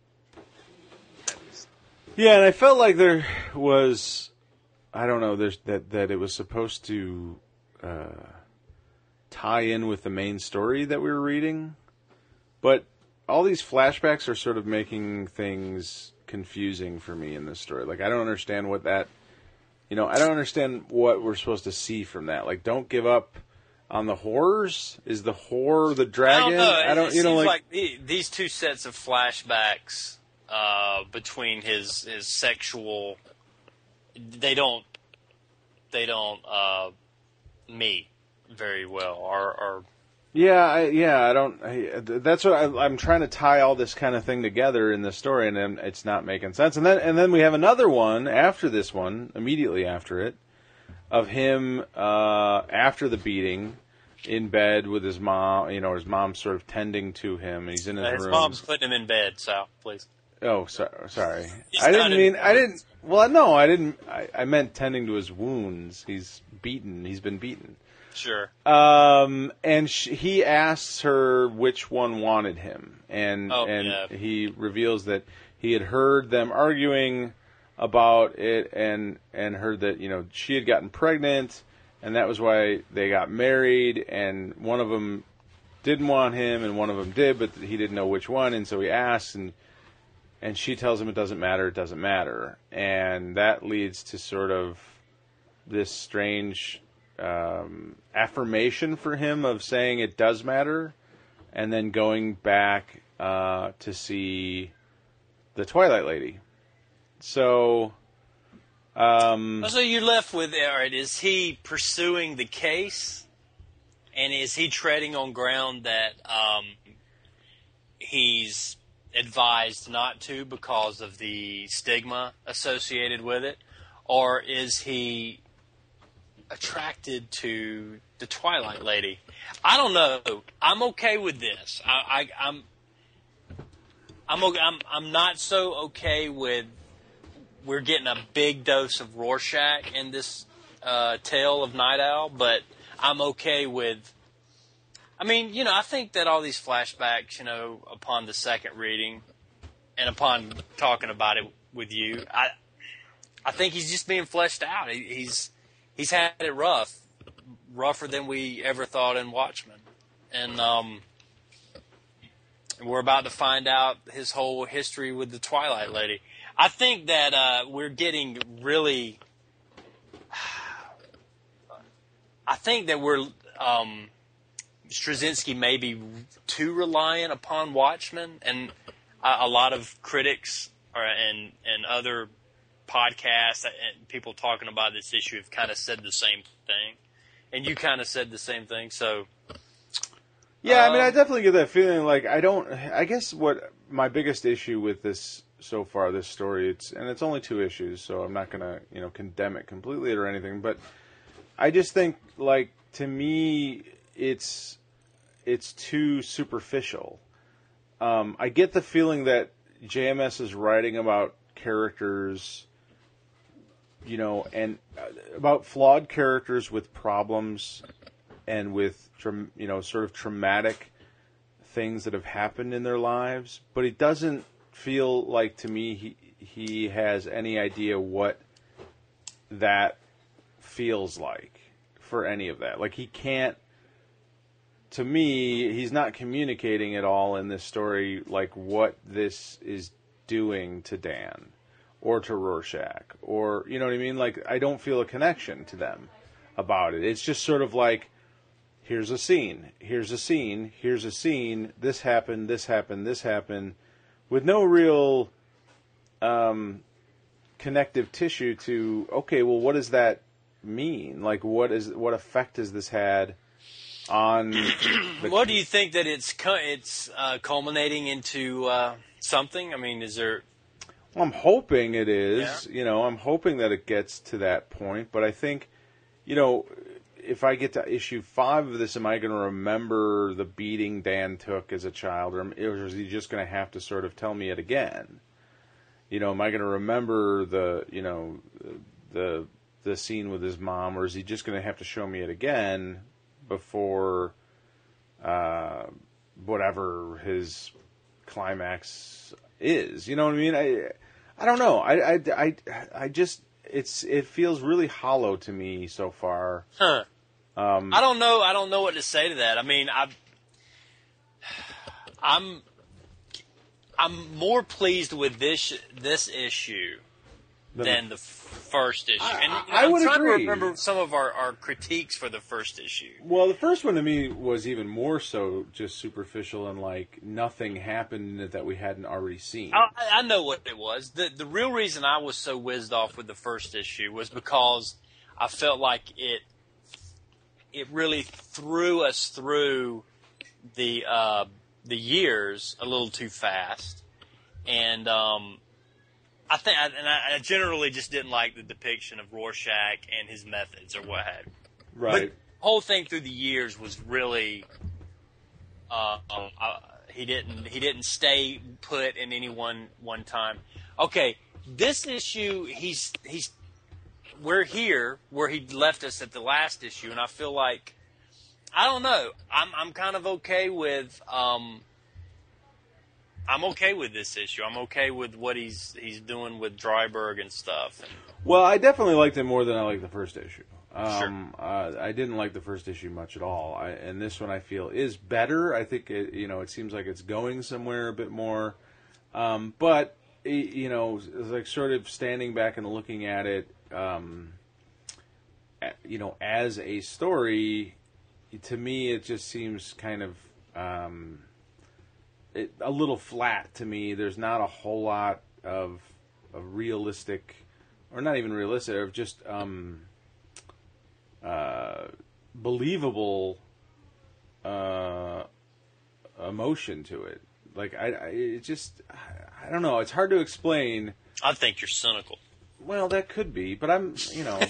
Yeah, and I felt like there was, I don't know, there's that that it was supposed to uh, tie in with the main story that we were reading, but all these flashbacks are sort of making things confusing for me in this story. Like, I don't understand what that, you know, I don't understand what we're supposed to see from that. Like, don't give up on the horrors? Is the horror the dragon? I don't know. I don't, it you know, seems like, like the, these two sets of flashbacks uh, between his his sexual, they don't they don't uh, meet very well, or, or yeah, I, yeah, I don't. I, that's what I, I'm trying to tie all this kind of thing together in the story, and then it's not making sense. And then, and then we have another one after this one, immediately after it, of him uh, after the beating in bed with his mom. You know, his mom's sort of tending to him, and he's in his, uh, his room. mom's putting him in bed. So please. Oh, so, sorry. He's I didn't not mean. in- I didn't. Well, no, I didn't. I, I meant tending to his wounds. He's beaten. He's been beaten. Sure. Um, and she, he asks her which one wanted him, and Oh, and yeah. he reveals that he had heard them arguing about it, and and heard that, you know, she had gotten pregnant, and that was why they got married, and one of them didn't want him, and one of them did, but he didn't know which one, and so he asks, and and she tells him it doesn't matter, it doesn't matter, and that leads to sort of this strange Um, affirmation for him of saying it does matter, and then going back uh, to see the Twilight Lady. So, um, So you're left with, all right, is he pursuing the case, and is he treading on ground that um, he's advised not to because of the stigma associated with it, or is he attracted to the Twilight Lady? I don't know. I'm okay with this. I, I, I'm, I'm, okay, I'm, I'm not so okay with. We're getting a big dose of Rorschach in this uh, tale of Night Owl, but I'm okay with. I mean, you know, I think that all these flashbacks, you know, upon the second reading, and upon talking about it with you, I, I think he's just being fleshed out. He, he's He's had it rough, rougher than we ever thought in Watchmen. and um, we're about to find out his whole history with the Twilight Lady. I think that uh, we're getting really. I think that we're um, Straczynski may be too reliant upon Watchmen, and a, a lot of critics or, and and other podcasts and people talking about this issue have kind of said the same thing, and you kind of said the same thing. So, yeah, um, I mean, I definitely get that feeling. Like, I don't. I guess what my biggest issue with this so far, this story, it's and it's only two issues, so I'm not gonna you know condemn it completely or anything, but I just think, like, to me, it's it's too superficial. Um, I get the feeling that J M S is writing about characters, you know, and uh, about flawed characters with problems and with, you know, sort of traumatic things that have happened in their lives. But it doesn't feel like, to me, he he has any idea what that feels like for any of that. Like, he can't, to me, he's not communicating at all in this story, like, what this is doing to Dan or to Rorschach, or, you know what I mean? Like, I don't feel a connection to them about it. It's just sort of like, here's a scene, here's a scene, here's a scene, this happened, this happened, this happened, with no real um, connective tissue to, okay, well, what does that mean? Like, what is what effect has this had on the... What do you think that it's cu- it's uh, culminating into uh, something? I mean, is there... Well, I'm hoping it is. Yeah. You know, I'm hoping that it gets to that point. But I think, you know, if I get to issue five of this, am I going to remember the beating Dan took as a child? Or, or is he just going to have to sort of tell me it again? You know, am I going to remember the, you know, the the scene with his mom? Or is he just going to have to show me it again before uh, whatever his climax is? You know what I mean? I I don't know. I, I, I, I just, it's it feels really hollow to me so far. Huh. Um, I don't know. I don't know what to say to that. I mean, I, I'm, I'm more pleased with this this issue the, than the first issue. I, and I I'm would trying agree. to remember some of our, our critiques for the first issue. Well, the first one to me was even more so just superficial and like nothing happened that we hadn't already seen. I, I know what it was. The the real reason I was so whizzed off with the first issue was because I felt like it it really threw us through the uh, the years a little too fast, and um, I think, and I, I generally just didn't like the depiction of Rorschach and his methods or what have you. Right. But the whole thing through the years was really, uh, uh, uh, he didn't he didn't stay put in any one one time. Okay, this issue, he's he's we're here where he left us at the last issue, and I feel like, I don't know, I'm I'm kind of okay with um. I'm okay with this issue. I'm okay with what he's he's doing with Dryburgh and stuff. Well, I definitely liked it more than I liked the first issue. Sure. Um, uh, I didn't like the first issue much at all, I, and this one I feel is better. I think it, you know, it seems like it's going somewhere a bit more. Um, but you know, like sort of standing back and looking at it, um, at, you know, as a story, to me it just seems kind of. Um, It, a little flat to me. There's not a whole lot of, of realistic, or not even realistic, of just um, uh, believable uh, emotion to it. Like I, I, it just, I don't know. It's hard to explain. I think you're cynical. Well, that could be, but I'm, you know,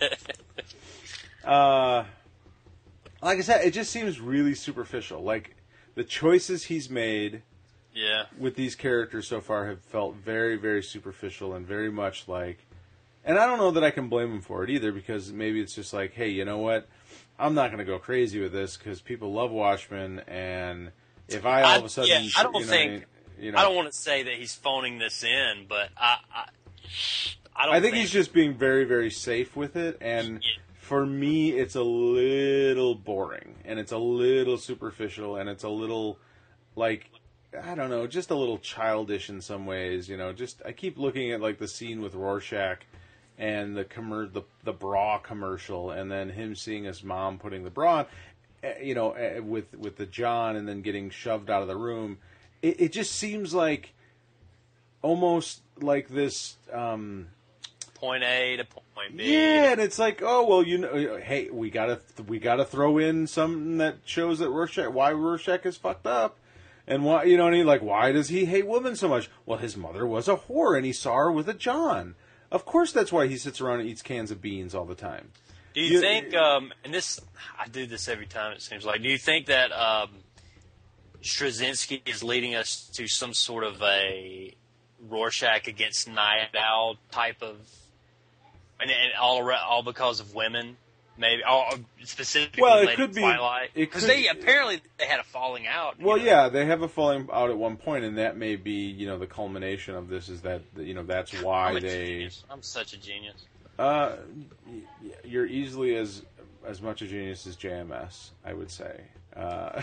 uh, like I said, it just seems really superficial. Like. The choices he's made yeah. with these characters so far have felt very, very superficial and very much like... And I don't know that I can blame him for it either, because maybe it's just like, hey, you know what? I'm not going to go crazy with this because people love Watchmen, and if I all of a sudden... I, yeah, I don't you know, think... You know, I don't want to say that he's phoning this in, but I... I, I don't I think think he's just being very, very safe with it, and... Yeah. for me, it's a little boring, and it's a little superficial, and it's a little, like, I don't know, just a little childish in some ways, you know. Just I keep looking at, like, the scene with Rorschach and the commer- the, the bra commercial, and then him seeing his mom putting the bra on, you know, with, with the John, and then getting shoved out of the room. It, it just seems like almost like this... Um, point A to point B. Yeah, and it's like, oh well, you know, hey, we gotta we gotta throw in something that shows that Rorschach, why Rorschach is fucked up, and why, you know, and he like, why does he hate women so much? Well, his mother was a whore, and he saw her with a John. Of course, that's why he sits around and eats cans of beans all the time. Do you, you think? Um, and this, I do this every time. It seems like. Do you think that um, Straczynski is leading us to some sort of a Rorschach against Night Owl type of? And, and all around, all because of women, maybe, or specifically well, it related could to be, Twilight. Because they apparently they had a falling out. Well, know? yeah, they have a falling out at one point, and that may be, you know, the culmination of this is that, you know, that's why I'm a they. Genius. I'm such a genius. Uh, you're easily as as much a genius as J M S, I would say. Uh,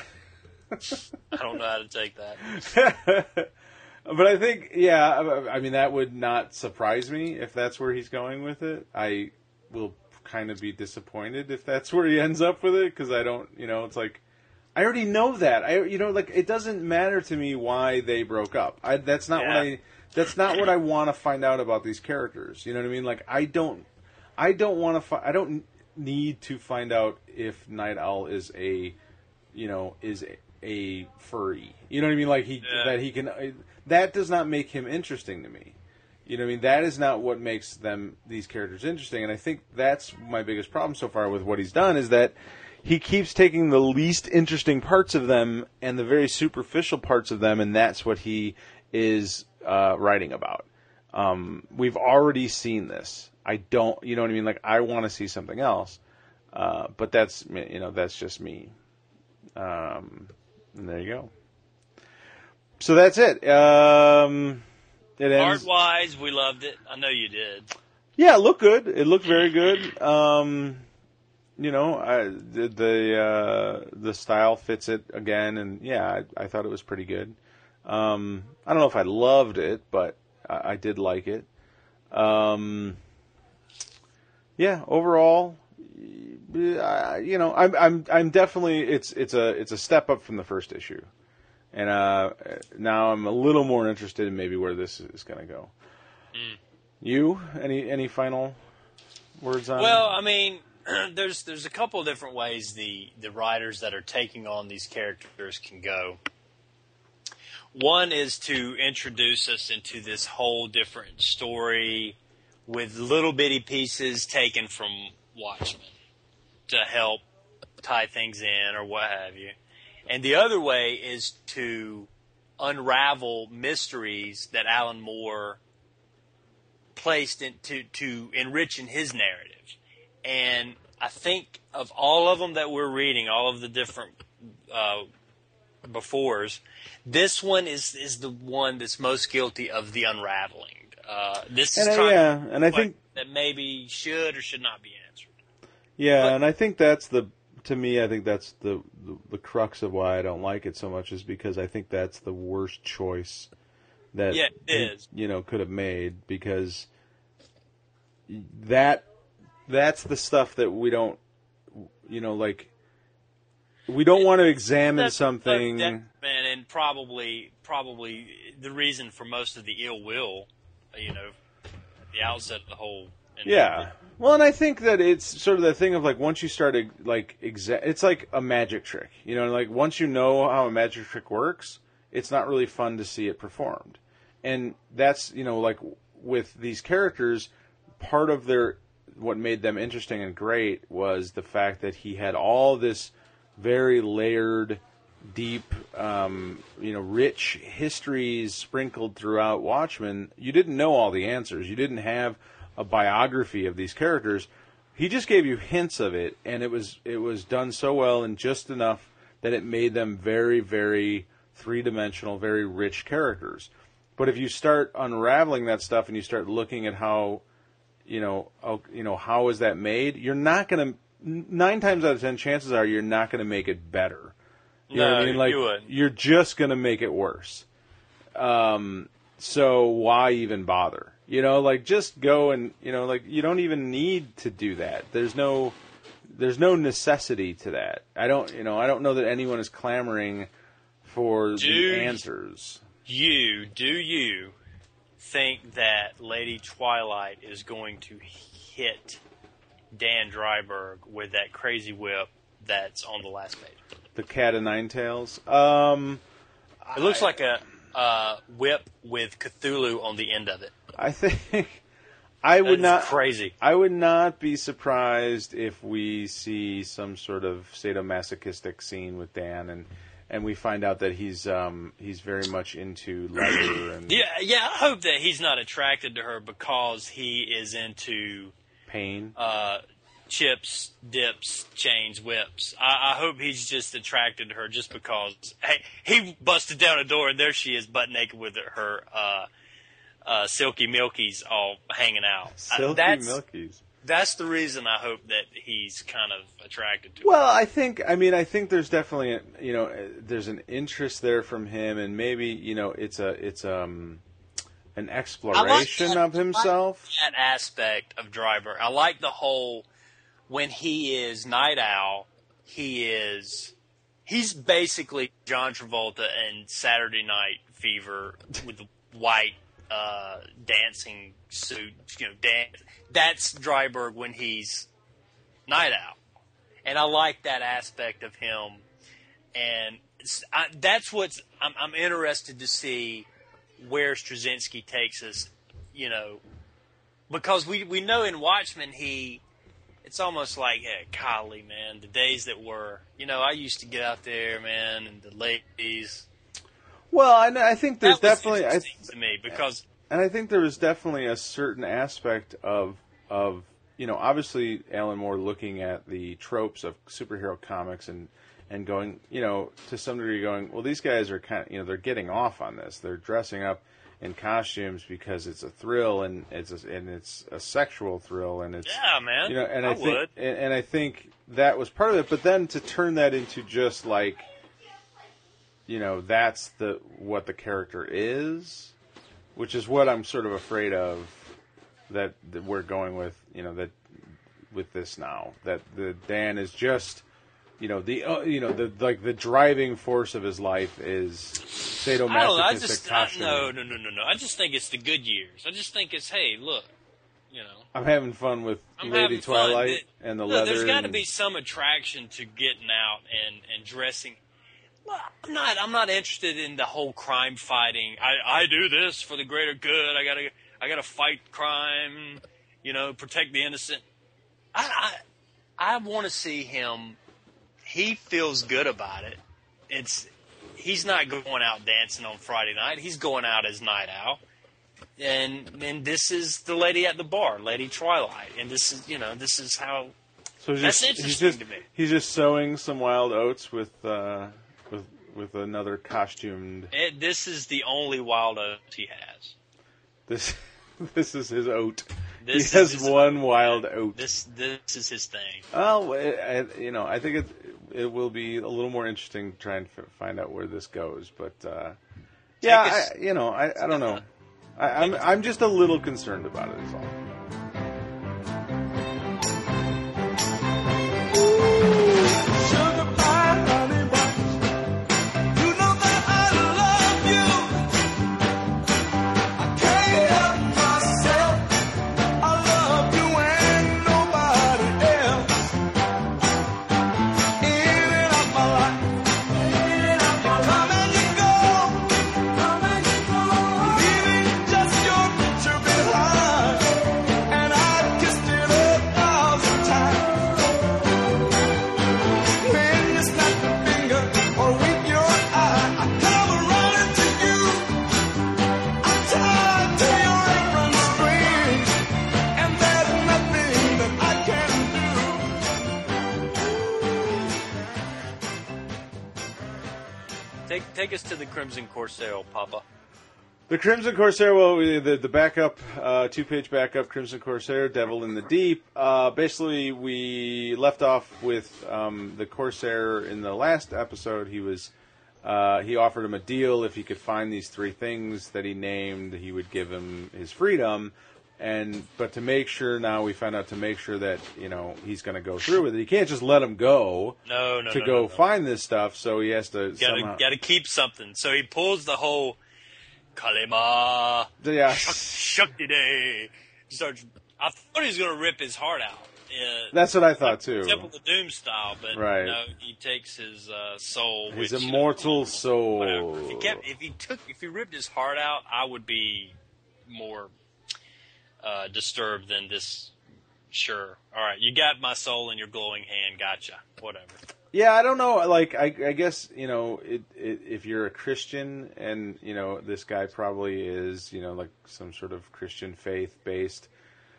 I don't know how to take that. But I think, yeah, I mean, that would not surprise me if that's where he's going with it. I will kind of be disappointed if that's where he ends up with it, because I don't, you know, it's like, I already know that. I, you know, like, it doesn't matter to me why they broke up. I, that's not yeah. what I, that's not what I want to find out about these characters. You know what I mean? Like, I don't, I don't want to, fi- I don't need to find out if Night Owl is a, you know, is a, a furry. You know what I mean? Like, he, yeah. that he can, that does not make him interesting to me. You know what I mean? That is not what makes them, these characters, interesting. And I think that's my biggest problem so far with what he's done, is that he keeps taking the least interesting parts of them and the very superficial parts of them, and that's what he is uh, writing about. Um, we've already seen this. I don't, you know what I mean? Like, I want to see something else. Uh, but that's, you know, that's just me. Um, and there you go. So that's it. Um, it ends. Art-wise, we loved it. I know you did. Yeah, it looked good. It looked very good. Um, you know, I, the the, uh, the style fits it again, and yeah, I, I thought it was pretty good. Um, I don't know if I loved it, but I, I did like it. Um, yeah, overall, I, you know, I'm I'm I'm definitely it's it's a it's a step up from the first issue. And uh, now I'm a little more interested in maybe where this is going to go. Mm. You? Any any final words on Well, it? I mean, there's there's a couple of different ways the, the writers that are taking on these characters can go. One is to introduce us into this whole different story with little bitty pieces taken from Watchmen to help tie things in or what have you. And the other way is to unravel mysteries that Alan Moore placed into to enrich in his narrative. And I think of all of them that we're reading, all of the different uh, befores, this one is is the one that's most guilty of the unraveling. Uh, this is and, uh, trying yeah, and I think that maybe should or should not be answered. Yeah, but, and I think that's the. To me, I think that's the, the the crux of why I don't like it so much, is because I think that's the worst choice that yeah, it he, is. you know, could have made, because that that's the stuff that we don't, you know, like we don't want to examine that's, something. That, man, and probably probably the reason for most of the ill will, you know, at the outset of the whole. Yeah. Well, and I think that it's sort of the thing of, like, once you start, like, exa- it's like a magic trick. You know, like, once you know how a magic trick works, it's not really fun to see it performed. And that's, you know, like, with these characters, part of their, what made them interesting and great was the fact that he had all this very layered, deep, um, you know, rich histories sprinkled throughout Watchmen. You didn't know all the answers. You didn't have a biography of these characters. He just gave you hints of it, and it was it was done so well and just enough that it made them very, very three-dimensional, very rich characters. But if you start unraveling that stuff and you start looking at how, you know, oh, you know, how is that made? You're not going to. Nine times out of ten, chances are you're not going to make it better. You no, know what I mean? Like, you wouldn't. You're just going to make it worse. Um, so why even bother? You know, like just go and you know, like you don't even need to do that. There's no, there's no necessity to that. I don't, you know, I don't know that anyone is clamoring for do the answers. You do you think that Lady Twilight is going to hit Dan Dryberg with that crazy whip that's on the last page? The Cat of Nine Tails. Um, it looks I, like a uh, whip with Cthulhu on the end of it. I think I would not crazy. I would not be surprised if we see some sort of sadomasochistic scene with Dan, and, and we find out that he's um, he's very much into leather. And yeah, yeah. I hope that he's not attracted to her because he is into pain. Uh, chips, dips, chains, whips. I, I hope he's just attracted to her just because. Hey, he busted down a door and there she is, butt naked with her. Uh, Uh, Silky Milkies all hanging out. Silky uh, that's, Milkies. That's the reason I hope that he's kind of attracted to well, her. I think, I mean, I think there's definitely, a, you know, there's an interest there from him, and maybe, you know, it's a, it's um, an exploration like that, of himself. I like that aspect of Dryberg. I like the whole, when he is Night Owl, he is, he's basically John Travolta in Saturday Night Fever with the white Uh, dancing suit, you know, dance. That's Dryberg when he's Night Owl, and I like that aspect of him. And it's, I, that's what's I'm, I'm interested to see where Straczynski takes us, you know, because we we know in Watchmen he, it's almost like, hey, golly, man, the days that were, you know, I used to get out there, man, and the ladies. Well, I, I think there's that was definitely interesting I, to me because, and I think there was definitely a certain aspect of of you know, obviously Alan Moore looking at the tropes of superhero comics and and going, you know, to some degree going, well, these guys are kind of, you know, they're getting off on this. They're dressing up in costumes because it's a thrill and it's a, and it's a sexual thrill and it's yeah, man, you know, and I, I think would. And, and I think that was part of it. But then to turn that into just like, you know, that's the what the character is, which is what I'm sort of afraid of that, that we're going with, you know, that with this now, that the Dan is just, you know, the uh, you know the like the driving force of his life is sadomasochistic I don't know. I just I, costuming. no no no no no. I just think it's the good years. I just think it's, hey, look, you know. I'm having fun with I'm Lady having Twilight fun. and the look, leather. There's got to and, be some attraction to getting out and, and dressing. Well, I'm not. I'm not interested in the whole crime fighting. I, I do this for the greater good. I gotta I gotta fight crime. You know, protect the innocent. I I, I want to see him. He feels good about it. It's he's not going out dancing on Friday night. He's going out as Night Owl. And and this is the lady at the bar, Lady Twilight. And this is, you know, this is how. So he's that's just, interesting he's just, to me. He's just sowing some wild oats with uh, with with another costumed. It, this is the only wild oat he has. This this is his oat. This he has is his one oat. wild oat. This this is his thing. Well, it, it, you know, I think it it will be a little more interesting to try and f- find out where this goes. But uh, yeah, us- I, you know, I, I don't know. I, I'm I'm just a little concerned about it. Is all. Take take us to the Crimson Corsair, Papa. The Crimson Corsair, well, we- the, the backup, uh, two-page backup, Crimson Corsair, Devil in the Deep. Uh, basically, we left off with um, the Corsair in the last episode. He was, uh, he offered him a deal. If he could find these three things that he named, he would give him his freedom. And but to make sure, now we found out to make sure that, you know, he's going to go through with it. He can't just let him go No, no, to no, go no, no. find this stuff, so he has to Gotta, somehow... gotta keep something. So he pulls the whole Kalema Yeah. Shakti Day. He starts. I thought he was gonna rip his heart out. Uh, That's what I thought, too. Temple of Doom style, but Right. no, he takes his uh, soul. His which, immortal soul. Whatever. If he kept, if he took, if he ripped his heart out, I would be more uh, disturbed than this. Sure, all right, you got my soul in your glowing hand. Gotcha. Whatever. Yeah, I don't know. Like, I, I guess, you know, it, it, if you're a Christian, and, you know, this guy probably is, you know, like some sort of Christian faith-based,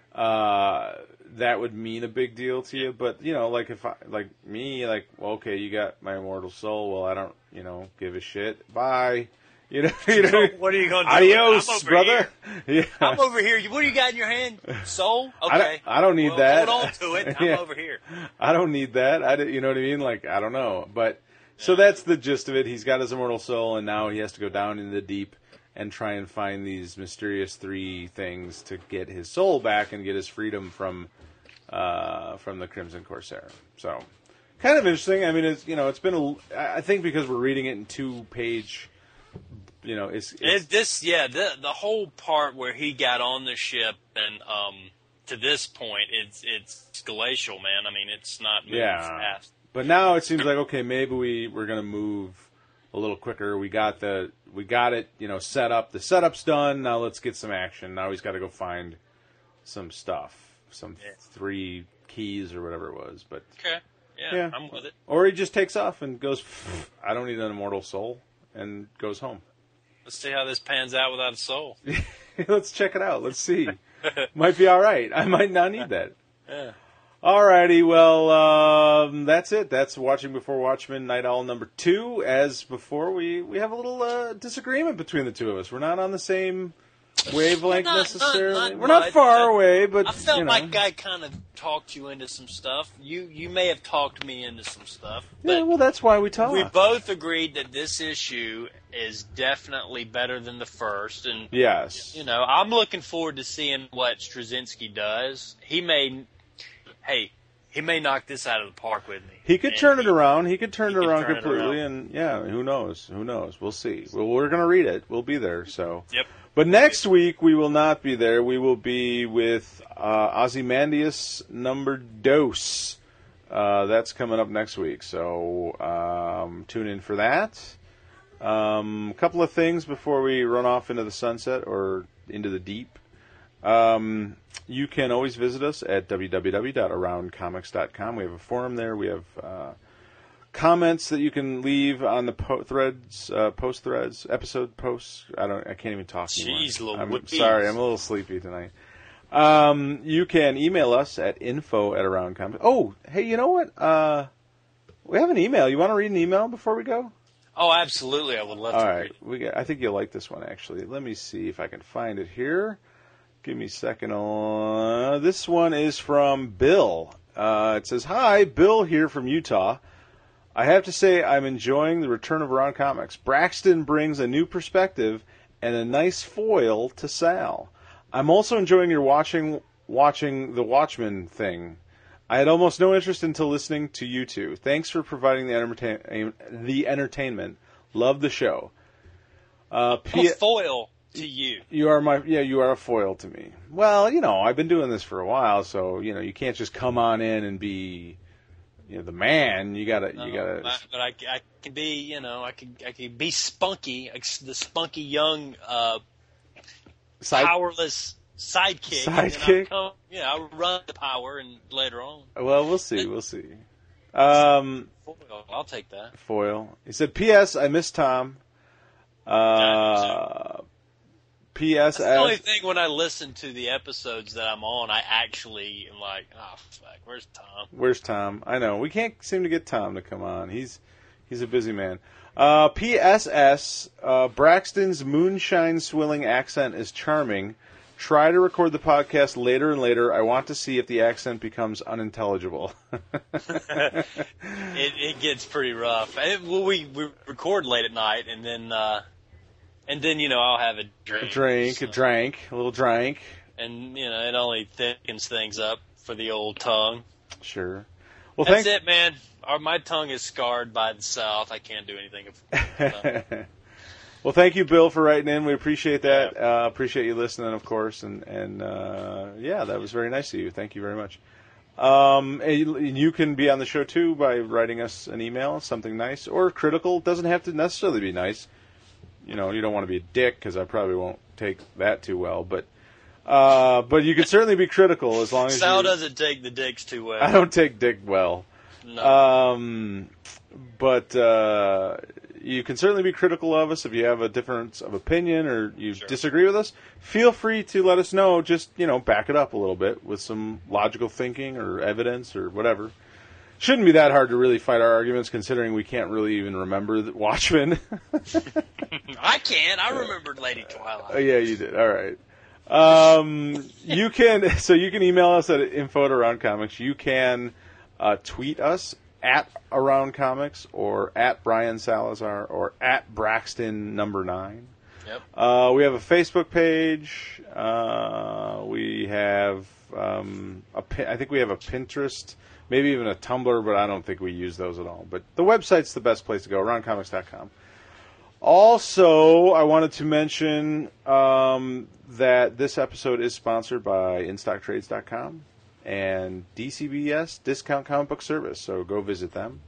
uh, that would mean a big deal to you. But, you know, like, if I, like me, like, well, okay, you got my immortal soul. Well, I don't, you know, give a shit. Bye. You know, you know. What are you gonna do? Adios, I'm over brother. Here. Yeah. I'm over here. What do you got in your hand? Soul? Okay. I don't, I don't need Well, that. Hold on to it. I'm Yeah. over here. I don't need that. I, don't- you know what I mean? Like, I don't know. But so that's the gist of it. He's got his immortal soul, and now he has to go down into the deep and try and find these mysterious three things to get his soul back and get his freedom from uh, from the Crimson Corsair. So, kind of interesting. I mean, it's you know, it's been a. I think because we're reading it in two page. You know, it's, it's It, this, yeah, the the whole part where he got on the ship and um, to this point, it's it's glacial, man. I mean, it's not moving Yeah. fast. But now it seems like, okay, maybe we we're gonna move a little quicker. We got the we got it, you know, set up. The setup's done. Now let's get some action. Now he's got to go find some stuff, some Yeah. three keys or whatever it was. But Okay, yeah, Yeah. I'm with it. or he just takes off and goes, I don't need an immortal soul, and goes home. Let's see how this pans out without a soul. Let's check it out. Let's see. Might be all right. I might not need that. Yeah. Alrighty, well, um, that's it. That's Watching Before Watchmen, Night Owl number two. As before, we, we have a little uh, disagreement between the two of us. We're not on the same wavelength Not- not- necessarily. not We're not much. far away, but I felt you know. like I kind of talked you into some stuff. You you may have talked me into some stuff. But Yeah, well, that's why we talk. we both agreed that this issue is definitely better than the first, and Yes. you know, I'm looking forward to seeing what Straczynski does. He may, hey, he may knock this out of the park with me. He could And turn it he- around. He could turn he it could around turn it completely, around. and yeah, who knows? Who knows? We'll see. Well, we're going to read it. We'll be there. So. Yep. But next week we will not be there. We will be with uh, Ozymandias number dos. Uh, that's coming up next week. So um, tune in for that. Um, a couple of things before we run off into the sunset or into the deep. Um, you can always visit us at w w w dot around comics dot com. We have a forum there. We have uh, comments that you can leave on the po- threads, uh, post threads, episode posts. I don't. I can't even talk anymore. Jeez I'm Louise. sorry. I'm a little sleepy tonight. Um, you can email us at info at around comics. Oh, hey, you know what? Uh, we have an email. You want to read an email before we go? Oh, absolutely. I would love All to right, read. we got, I think you'll like this one actually. Let me see if I can find it here. Give me a second. Uh, this one is from Bill. Uh, it says, "Hi, Bill here from Utah. I have to say I'm enjoying the return of Around Comics. Braxton brings a new perspective and a nice foil to Sal. I'm also enjoying your watching watching the Watchmen thing. I had almost no interest until listening to you two. Thanks for providing the, entertain- the entertainment. Love the show. Uh, I'm P- a foil to you. you are my yeah. You are a foil to me. Well, you know, I've been doing this for a while, so you know, you can't just come on in and be, you know, the man. You gotta, you No, gotta. I- but I, I can be, you know, I can I can be spunky, like the spunky young, uh, Side- powerless sidekick. Sidekick? And then I come, you know, I run the power, and later on, Well, we'll see. We'll see. Um, foil, I'll take that. foil. He said, "P S. I miss Tom." Uh, P S. That's the only As, thing when I listen to the episodes that I'm on, I actually am like, oh fuck, where's Tom? where's Tom? I know we can't seem to get Tom to come on. He's He's a busy man. Uh, P S S, uh, Braxton's moonshine-swilling accent is charming. Try to record the podcast later and later. I want to see if the accent becomes unintelligible. it, it gets pretty rough. It, well, we, we record late at night, and then, uh, and then you know, I'll have a drink. A drink, so. a drink, a little drink. And, you know, it only thickens things up for the old tongue. Sure. Well, That's thank- it, man. Our, my tongue is scarred by the South. I can't do anything about it. Well, thank you, Bill, for writing in. We appreciate that. Uh, appreciate you listening, of course. And, and uh, yeah, that was very nice of you. Thank you very much. Um, and you can be on the show, too, by writing us an email, something nice or critical. It doesn't have to necessarily be nice. You know, you don't want to be a dick, because I probably won't take that too well. But uh, but you can certainly be critical as long as Sal you... doesn't take the dicks too well. I don't take dick well. No. Um, but... Uh, You can certainly be critical of us if you have a difference of opinion or you Sure. disagree with us. Feel free to let us know. Just, you know, back it up a little bit with some logical thinking or evidence or whatever. Shouldn't be that hard to really fight our arguments, considering we can't really even remember the Watchmen. I can. I remembered Lady Twilight. Oh, yeah, you did. All right. Um, you can so you can email us at info at around comics. You can uh, tweet us at Around Comics, or at Brian Salazar, or at Braxton number nine. Yep. Uh, we have a Facebook page. Uh, we have, um, a, I think we have a Pinterest, maybe even a Tumblr, but I don't think we use those at all. But the website's the best place to go, around comics dot com. Also, I wanted to mention um, that this episode is sponsored by in stock trades dot com. And D C B S, Discount Comic Book Service, so go visit them.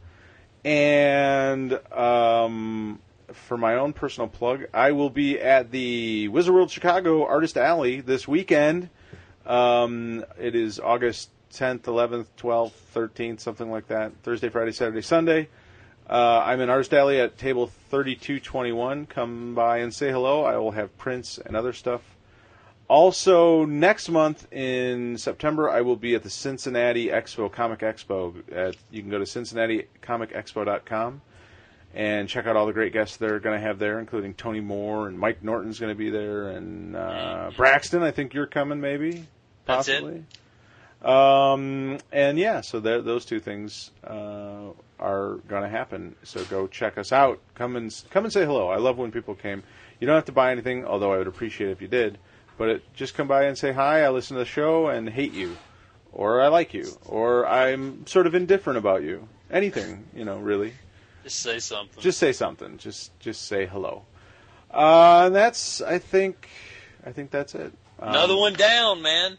And um, for my own personal plug, I will be at the Wizard World Chicago Artist Alley this weekend. Um, it is August tenth, eleventh, twelfth, thirteenth, something like that. Thursday, Friday, Saturday, Sunday. Uh, I'm in Artist Alley at table thirty-two twenty-one. Come by and say hello. I will have prints and other stuff. Also, next month in September, I will be at the Cincinnati Expo, Comic Expo. At, you can go to cincinnati comic expo dot com and check out all the great guests they're going to have there, including Tony Moore, and Mike Norton's going to be there, and uh, Braxton, I think you're coming, maybe? Possibly. That's it. Um, and yeah, so those two things uh, are going to happen. So go check us out. Come and, come and say hello. I love when people came. You don't have to buy anything, although I would appreciate it if you did. But it, just come by and say hi, I listen to the show and hate you. Or I like you. Or I'm sort of indifferent about you. Anything, you know, really. Just say something. Just say something. Just just say hello. Uh, and that's, I think, I think that's it. Um, Another one down, man.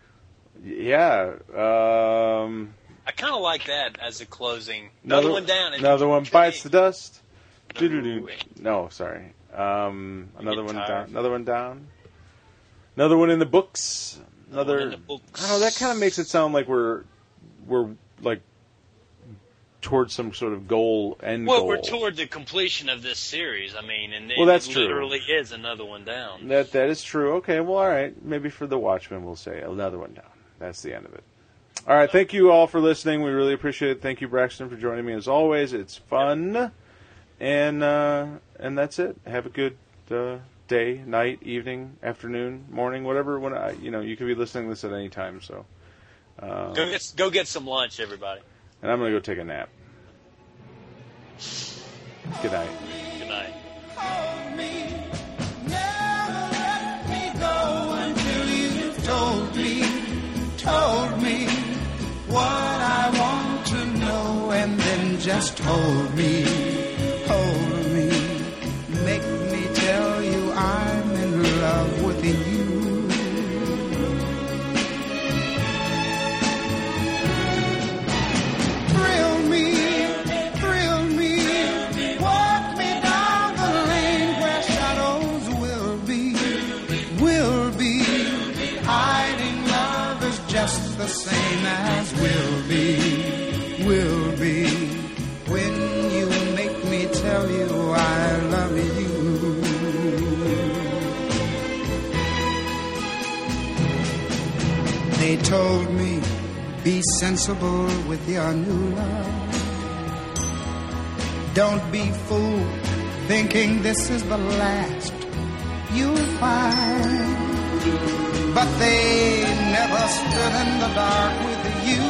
Yeah. Um, I kind of like that as a closing. Another, another one down. Another one bites the dust. No. No, sorry. Um, another one tired. down. Another one down. Another one in the books. Another. in the books. I don't know. That kind of makes it sound like we're we're like towards some sort of goal end well, goal. we're toward the completion of this series. I mean, and well, it that's true. literally is another one down. That that is true. Okay. Well, all right. Maybe for the Watchmen, we'll say another one down. That's the end of it. All right. Thank you all for listening. We really appreciate it. Thank you, Braxton, for joining me as always. It's fun, yep. and uh, and that's it. Have a good. Uh, Day, night, evening, afternoon, morning, whatever. When I, you know, you could be listening to this at any time. So, uh, go get go get some lunch, everybody. And I'm gonna go take a nap. Good night. Good night. Hold me, never let me go until you've told me, told me what I want to know, and then just hold me, hold me, make me tell you I'm in love with you. Thrill me, thrill me, walk me down the lane where shadows will be, will be. Hiding love is just the same as will be, will be. When you make me tell you I love you. They told me, be sensible with your new love. Don't be fooled, thinking this is the last you'll find. But they never stood in the dark with you.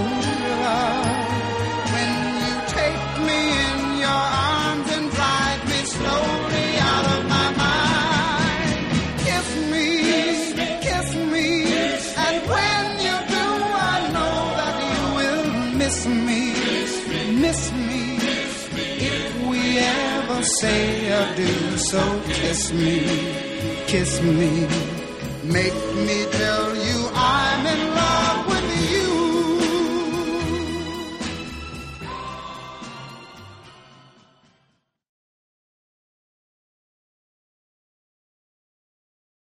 When you take me in your arms and drive me slowly out of my mind, kiss me, kiss me, and when you do, I know that you will miss me, miss me. If we ever say adieu, so kiss me, kiss me. Make me tell you I'm in love.